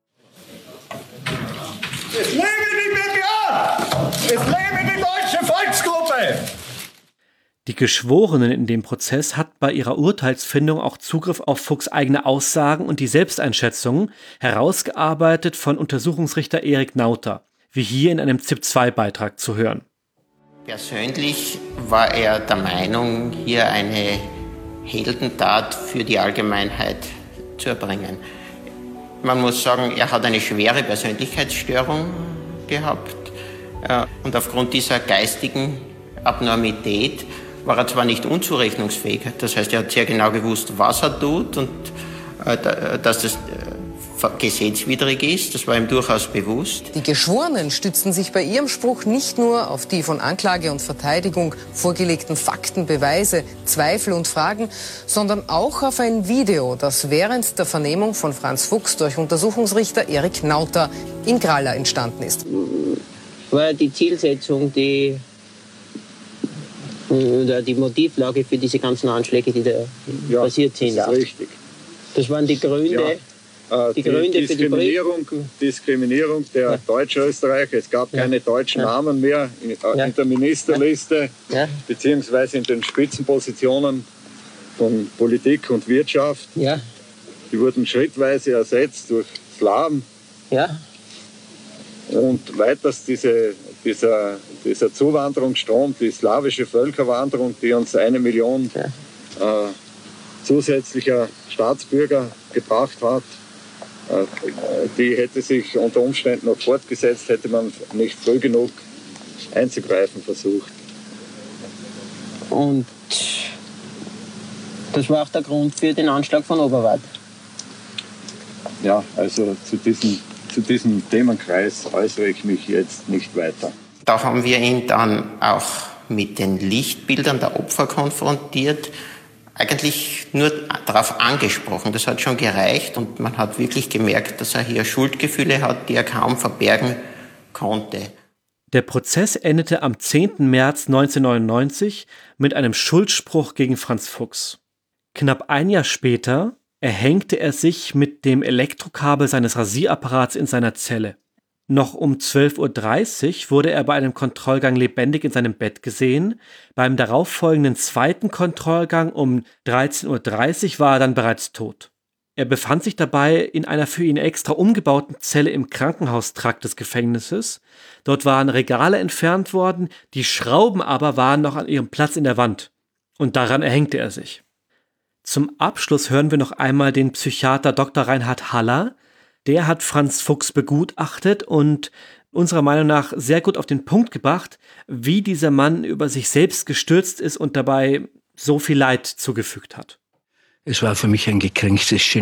Es lebe die B B A! Es lebe die Deutsche Volksgruppe! Die Geschworenen in dem Prozess hatten bei ihrer Urteilsfindung auch Zugriff auf Fuchs' eigene Aussagen und die Selbsteinschätzungen, herausgearbeitet von Untersuchungsrichter Erik Nauter, wie hier in einem ZIP zwei Beitrag zu hören. Persönlich war er der Meinung, hier eine Heldentat für die Allgemeinheit zu erbringen. Man muss sagen, er hat eine schwere Persönlichkeitsstörung gehabt und aufgrund dieser geistigen Abnormität war er zwar nicht unzurechnungsfähig, das heißt, er hat sehr genau gewusst, was er tut und äh, dass das äh, gesetzwidrig ist, das war ihm durchaus bewusst. Die Geschworenen stützten sich bei ihrem Spruch nicht nur auf die von Anklage und Verteidigung vorgelegten Fakten, Beweise, Zweifel und Fragen, sondern auch auf ein Video, das während der Vernehmung von Franz Fuchs durch Untersuchungsrichter Erik Nauter in Gralla entstanden ist. War die Zielsetzung, die oder die Motivlage für diese ganzen Anschläge, die da ja, passiert sind. Das ist richtig. Das waren die Gründe, ja, äh, die, die Gründe Diskriminierung, für die Diskriminierung der ja. Deutsch-Österreicher. Es gab ja. keine deutschen ja. Namen mehr in, äh, ja. in der Ministerliste, ja. beziehungsweise in den Spitzenpositionen von Politik und Wirtschaft. Ja. Die wurden schrittweise ersetzt durch Slawen. Ja. Und weiters diese, dieser, dieser Zuwanderungsstrom, die slawische Völkerwanderung, die uns eine Million ja. äh, zusätzlicher Staatsbürger gebracht hat, äh, die hätte sich unter Umständen noch fortgesetzt, hätte man nicht früh genug einzugreifen versucht. Und das war auch der Grund für den Anschlag von Oberwart. Ja, also zu diesem Zu diesem Themenkreis äußere ich mich jetzt nicht weiter. Da haben wir ihn dann auch mit den Lichtbildern der Opfer konfrontiert, eigentlich nur darauf angesprochen. Das hat schon gereicht und man hat wirklich gemerkt, dass er hier Schuldgefühle hat, die er kaum verbergen konnte. Der Prozess endete am zehnten März neunzehnhundertneunundneunzig mit einem Schuldspruch gegen Franz Fuchs. Knapp ein Jahr später erhängte er sich mit dem Elektrokabel seines Rasierapparats in seiner Zelle. Noch um zwölf Uhr dreißig wurde er bei einem Kontrollgang lebendig in seinem Bett gesehen. Beim darauffolgenden zweiten Kontrollgang um dreizehn Uhr dreißig war er dann bereits tot. Er befand sich dabei in einer für ihn extra umgebauten Zelle im Krankenhaustrakt des Gefängnisses. Dort waren Regale entfernt worden, die Schrauben aber waren noch an ihrem Platz in der Wand. Und daran erhängte er sich. Zum Abschluss hören wir noch einmal den Psychiater Doktor Reinhard Haller. Der hat Franz Fuchs begutachtet und unserer Meinung nach sehr gut auf den Punkt gebracht, wie dieser Mann über sich selbst gestürzt ist und dabei so viel Leid zugefügt hat. Es war für mich ein gekränktes Genie,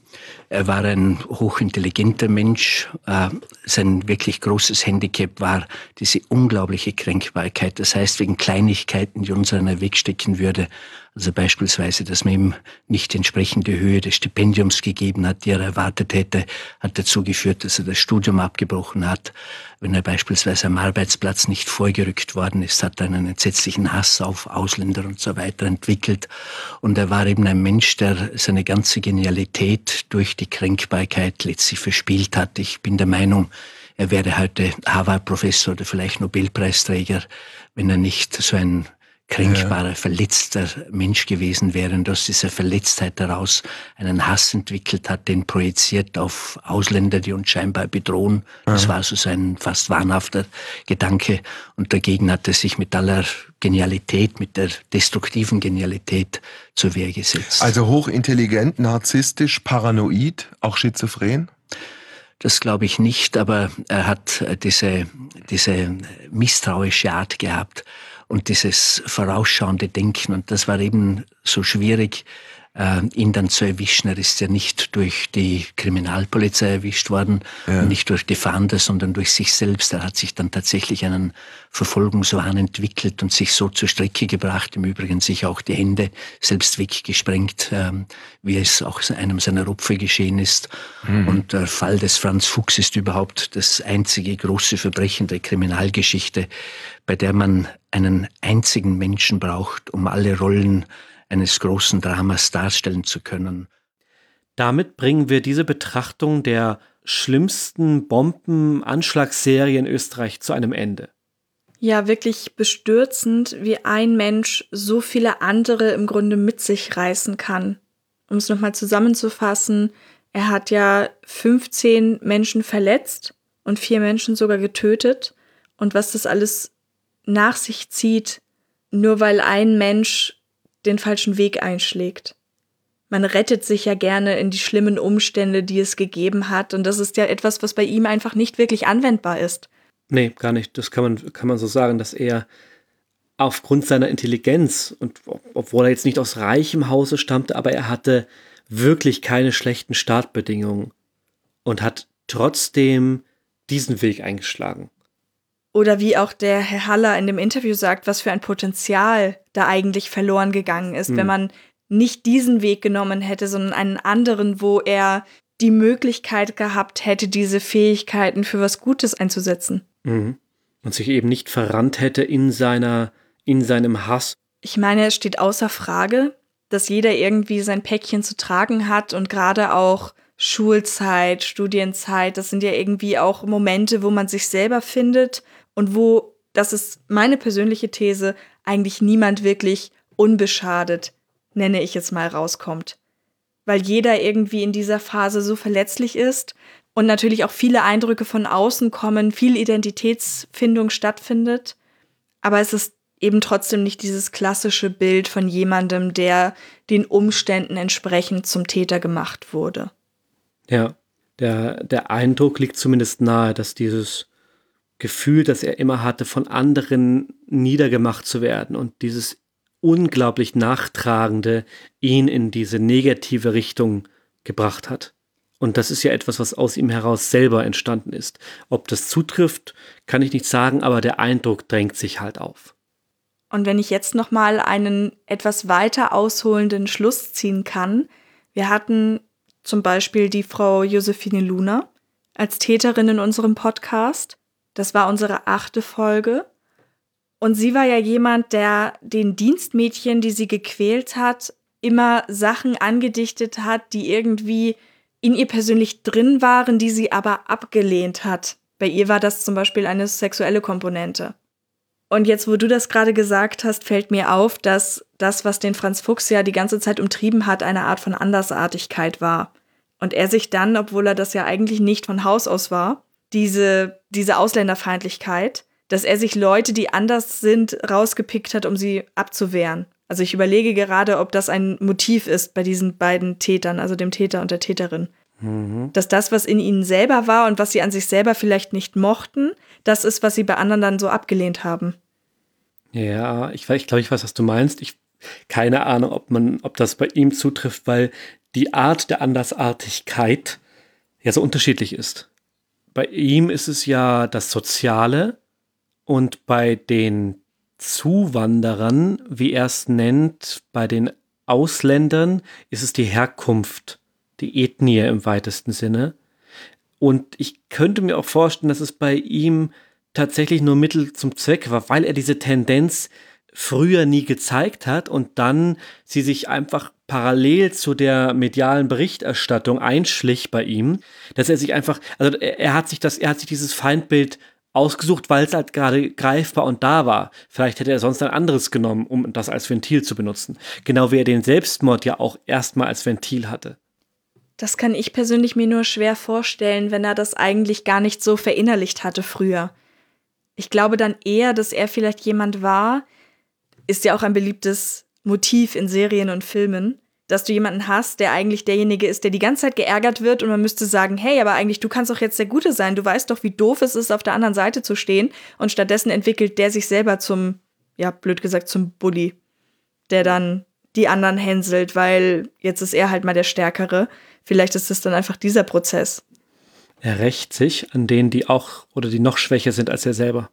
Er war ein hochintelligenter Mensch. Sein wirklich großes Handicap war diese unglaubliche Kränkbarkeit. Das heißt, wegen Kleinigkeiten, die uns einer wegstecken würde. Also beispielsweise, dass man ihm nicht die entsprechende Höhe des Stipendiums gegeben hat, die er erwartet hätte, hat dazu geführt, dass er das Studium abgebrochen hat. Wenn er beispielsweise am Arbeitsplatz nicht vorgerückt worden ist, hat er einen entsetzlichen Hass auf Ausländer und so weiter entwickelt. Und er war eben ein Mensch, der seine ganze Genialität durch die Kränkbarkeit letztlich verspielt hat. Ich bin der Meinung, er wäre heute Harvard-Professor oder vielleicht Nobelpreisträger, wenn er nicht so ein kränkbarer, ja. verletzter Mensch gewesen wäre und aus dieser Verletztheit heraus einen Hass entwickelt hat, den projiziert auf Ausländer, die uns scheinbar bedrohen. Ja. Das war so sein fast wahnhafter Gedanke. Und dagegen hat er sich mit aller Genialität, mit der destruktiven Genialität zur Wehr gesetzt. Also hochintelligent, narzisstisch, paranoid, auch schizophren? Das glaube ich nicht, aber er hat diese, diese misstrauische Art gehabt. Und dieses vorausschauende Denken, und das war eben so schwierig, äh, ihn dann zu erwischen. Er ist ja nicht durch die Kriminalpolizei erwischt worden, ja. nicht durch die Fahnder, sondern durch sich selbst. Er hat sich dann tatsächlich einen Verfolgungswahn entwickelt und sich so zur Strecke gebracht, im Übrigen sich auch die Hände selbst weggesprengt, äh, wie es auch einem seiner Opfer geschehen ist. Mhm. Und der Fall des Franz Fuchs ist überhaupt das einzige große Verbrechen der Kriminalgeschichte, bei der man einen einzigen Menschen braucht, um alle Rollen eines großen Dramas darstellen zu können. Damit bringen wir diese Betrachtung der schlimmsten Bombenanschlagsserie in Österreich zu einem Ende. Ja, wirklich bestürzend, wie ein Mensch so viele andere im Grunde mit sich reißen kann. Um es nochmal zusammenzufassen, er hat ja fünfzehn Menschen verletzt und vier Menschen sogar getötet. Und was das alles nach sich zieht, nur weil ein Mensch den falschen Weg einschlägt. Man rettet sich ja gerne in die schlimmen Umstände, die es gegeben hat. Und das ist ja etwas, was bei ihm einfach nicht wirklich anwendbar ist. Nee, gar nicht. Das kann man, kann man so sagen, dass er aufgrund seiner Intelligenz, und obwohl er jetzt nicht aus reichem Hause stammte, aber er hatte wirklich keine schlechten Startbedingungen und hat trotzdem diesen Weg eingeschlagen. Oder wie auch der Herr Haller in dem Interview sagt, was für ein Potenzial da eigentlich verloren gegangen ist, mhm. wenn man nicht diesen Weg genommen hätte, sondern einen anderen, wo er die Möglichkeit gehabt hätte, diese Fähigkeiten für was Gutes einzusetzen. Mhm. Und sich eben nicht verrannt hätte in seiner, in seinem Hass. Ich meine, es steht außer Frage, dass jeder irgendwie sein Päckchen zu tragen hat und gerade auch Schulzeit, Studienzeit, das sind ja irgendwie auch Momente, wo man sich selber findet und wo, das ist meine persönliche These, eigentlich niemand wirklich unbeschadet, nenne ich es mal, rauskommt. Weil jeder irgendwie in dieser Phase so verletzlich ist und natürlich auch viele Eindrücke von außen kommen, viel Identitätsfindung stattfindet. Aber es ist eben trotzdem nicht dieses klassische Bild von jemandem, der den Umständen entsprechend zum Täter gemacht wurde. Ja, der, der Eindruck liegt zumindest nahe, dass dieses Gefühl, das er immer hatte, von anderen niedergemacht zu werden und dieses unglaublich Nachtragende ihn in diese negative Richtung gebracht hat. Und das ist ja etwas, was aus ihm heraus selber entstanden ist. Ob das zutrifft, kann ich nicht sagen, aber der Eindruck drängt sich halt auf. Und wenn ich jetzt nochmal einen etwas weiter ausholenden Schluss ziehen kann, wir hatten zum Beispiel die Frau Josephine Luna als Täterin in unserem Podcast. Das war unsere achte Folge. Und sie war ja jemand, der den Dienstmädchen, die sie gequält hat, immer Sachen angedichtet hat, die irgendwie in ihr persönlich drin waren, die sie aber abgelehnt hat. Bei ihr war das zum Beispiel eine sexuelle Komponente. Und jetzt, wo du das gerade gesagt hast, fällt mir auf, dass das, was den Franz Fuchs ja die ganze Zeit umtrieben hat, eine Art von Andersartigkeit war. Und er sich dann, obwohl er das ja eigentlich nicht von Haus aus war, diese, diese Ausländerfeindlichkeit, dass er sich Leute, die anders sind, rausgepickt hat, um sie abzuwehren. Also ich überlege gerade, ob das ein Motiv ist bei diesen beiden Tätern, also dem Täter und der Täterin. Mhm. Dass das, was in ihnen selber war und was sie an sich selber vielleicht nicht mochten, das ist, was sie bei anderen dann so abgelehnt haben. Ja, ich, ich glaube, ich weiß, was du meinst. Ich Keine Ahnung, ob man, ob das bei ihm zutrifft, weil die Art der Andersartigkeit ja so unterschiedlich ist. Bei ihm ist es ja das Soziale und bei den Zuwanderern, wie er es nennt, bei den Ausländern ist es die Herkunft, die Ethnie im weitesten Sinne. Und ich könnte mir auch vorstellen, dass es bei ihm tatsächlich nur Mittel zum Zweck war, weil er diese Tendenz früher nie gezeigt hat und dann sie sich einfach parallel zu der medialen Berichterstattung einschlich bei ihm, dass er sich einfach, also er, er hat sich das, er hat sich dieses Feindbild ausgesucht, weil es halt gerade greifbar und da war. Vielleicht hätte er sonst ein anderes genommen, um das als Ventil zu benutzen. Genau wie er den Selbstmord ja auch erstmal als Ventil hatte. Das kann ich persönlich mir nur schwer vorstellen, wenn er das eigentlich gar nicht so verinnerlicht hatte früher. Ich glaube dann eher, dass er vielleicht jemand war, ist ja auch ein beliebtes Motiv in Serien und Filmen, dass du jemanden hast, der eigentlich derjenige ist, der die ganze Zeit geärgert wird und man müsste sagen, hey, aber eigentlich, du kannst doch jetzt der Gute sein, du weißt doch, wie doof es ist, auf der anderen Seite zu stehen, und stattdessen entwickelt der sich selber zum, ja, blöd gesagt, zum Bully, der dann die anderen hänselt, weil jetzt ist er halt mal der Stärkere. Vielleicht ist es dann einfach dieser Prozess. Er rächt sich an denen, die auch oder die noch schwächer sind als er selber.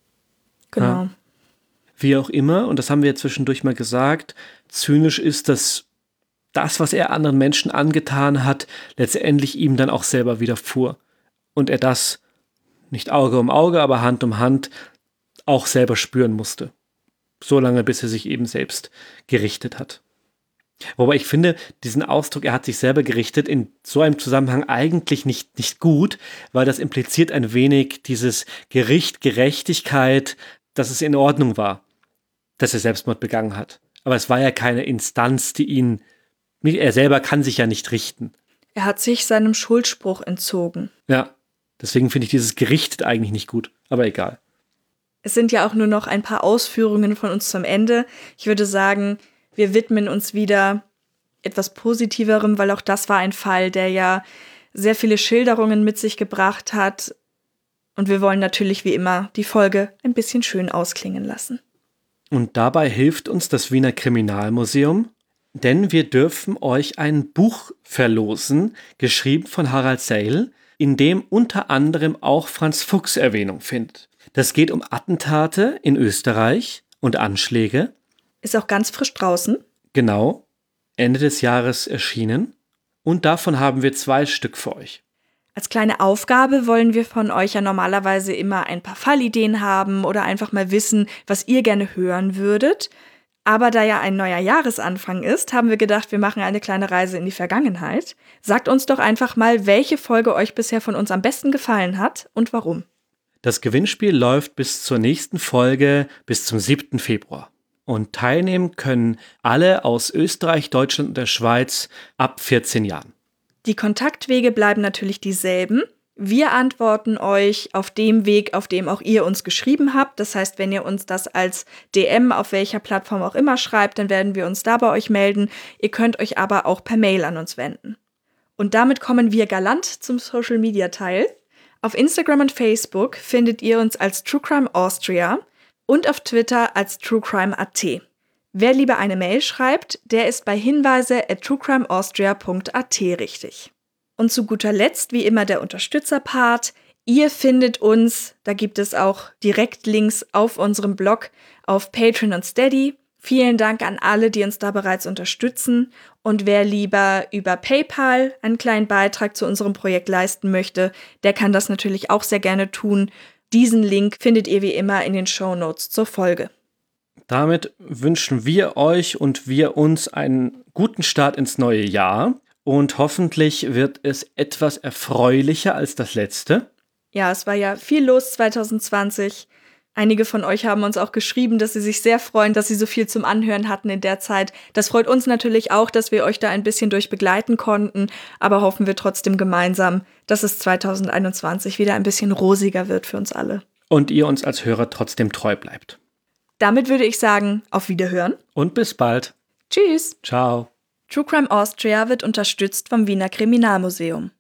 Genau. Ja. Wie auch immer, und das haben wir zwischendurch mal gesagt, zynisch ist, dass das, was er anderen Menschen angetan hat, letztendlich ihm dann auch selber widerfuhr. Und er das nicht Auge um Auge, aber Hand um Hand auch selber spüren musste. So lange, bis er sich eben selbst gerichtet hat. Wobei ich finde, diesen Ausdruck, er hat sich selber gerichtet, in so einem Zusammenhang eigentlich nicht, nicht gut, weil das impliziert ein wenig dieses Gericht, Gerechtigkeit, dass es in Ordnung war, dass er Selbstmord begangen hat. Aber es war ja keine Instanz, die ihn, er selber kann sich ja nicht richten. Er hat sich seinem Schuldspruch entzogen. Ja, deswegen finde ich dieses gerichtet eigentlich nicht gut, aber egal. Es sind ja auch nur noch ein paar Ausführungen von uns zum Ende. Ich würde sagen, wir widmen uns wieder etwas Positiverem, weil auch das war ein Fall, der ja sehr viele Schilderungen mit sich gebracht hat. Und wir wollen natürlich wie immer die Folge ein bisschen schön ausklingen lassen. Und dabei hilft uns das Wiener Kriminalmuseum, denn wir dürfen euch ein Buch verlosen, geschrieben von Harald Seil, in dem unter anderem auch Franz Fuchs Erwähnung findet. Das geht um Attentate in Österreich und Anschläge. Ist auch ganz frisch draußen. Genau, Ende des Jahres erschienen. Und davon haben wir zwei Stück für euch. Als kleine Aufgabe wollen wir von euch ja normalerweise immer ein paar Fallideen haben oder einfach mal wissen, was ihr gerne hören würdet. Aber da ja ein neuer Jahresanfang ist, haben wir gedacht, wir machen eine kleine Reise in die Vergangenheit. Sagt uns doch einfach mal, welche Folge euch bisher von uns am besten gefallen hat und warum. Das Gewinnspiel läuft bis zur nächsten Folge, bis zum siebten Februar. Und teilnehmen können alle aus Österreich, Deutschland und der Schweiz ab vierzehn Jahren. Die Kontaktwege bleiben natürlich dieselben. Wir antworten euch auf dem Weg, auf dem auch ihr uns geschrieben habt. Das heißt, wenn ihr uns das als D M auf welcher Plattform auch immer schreibt, dann werden wir uns da bei euch melden. Ihr könnt euch aber auch per Mail an uns wenden. Und damit kommen wir galant zum Social-Media-Teil. Auf Instagram und Facebook findet ihr uns als True Crime Austria und auf Twitter als True Crime Punkt a t. Wer lieber eine Mail schreibt, der ist bei hinweise at truecrimeaustria punkt a t richtig. Und zu guter Letzt wie immer der Unterstützerpart. Ihr findet uns, da gibt es auch Direktlinks auf unserem Blog auf Patreon und Steady. Vielen Dank an alle, die uns da bereits unterstützen. Und wer lieber über PayPal einen kleinen Beitrag zu unserem Projekt leisten möchte, der kann das natürlich auch sehr gerne tun. Diesen Link findet ihr wie immer in den Shownotes zur Folge. Damit wünschen wir euch und wir uns einen guten Start ins neue Jahr. Und hoffentlich wird es etwas erfreulicher als das letzte. Ja, es war ja viel los zwanzig zwanzig. Einige von euch haben uns auch geschrieben, dass sie sich sehr freuen, dass sie so viel zum Anhören hatten in der Zeit. Das freut uns natürlich auch, dass wir euch da ein bisschen durch begleiten konnten. Aber hoffen wir trotzdem gemeinsam, dass es zwanzig einundzwanzig wieder ein bisschen rosiger wird für uns alle. Und ihr uns als Hörer trotzdem treu bleibt. Damit würde ich sagen, auf Wiederhören. Und bis bald. Tschüss. Ciao. True Crime Austria wird unterstützt vom Wiener Kriminalmuseum.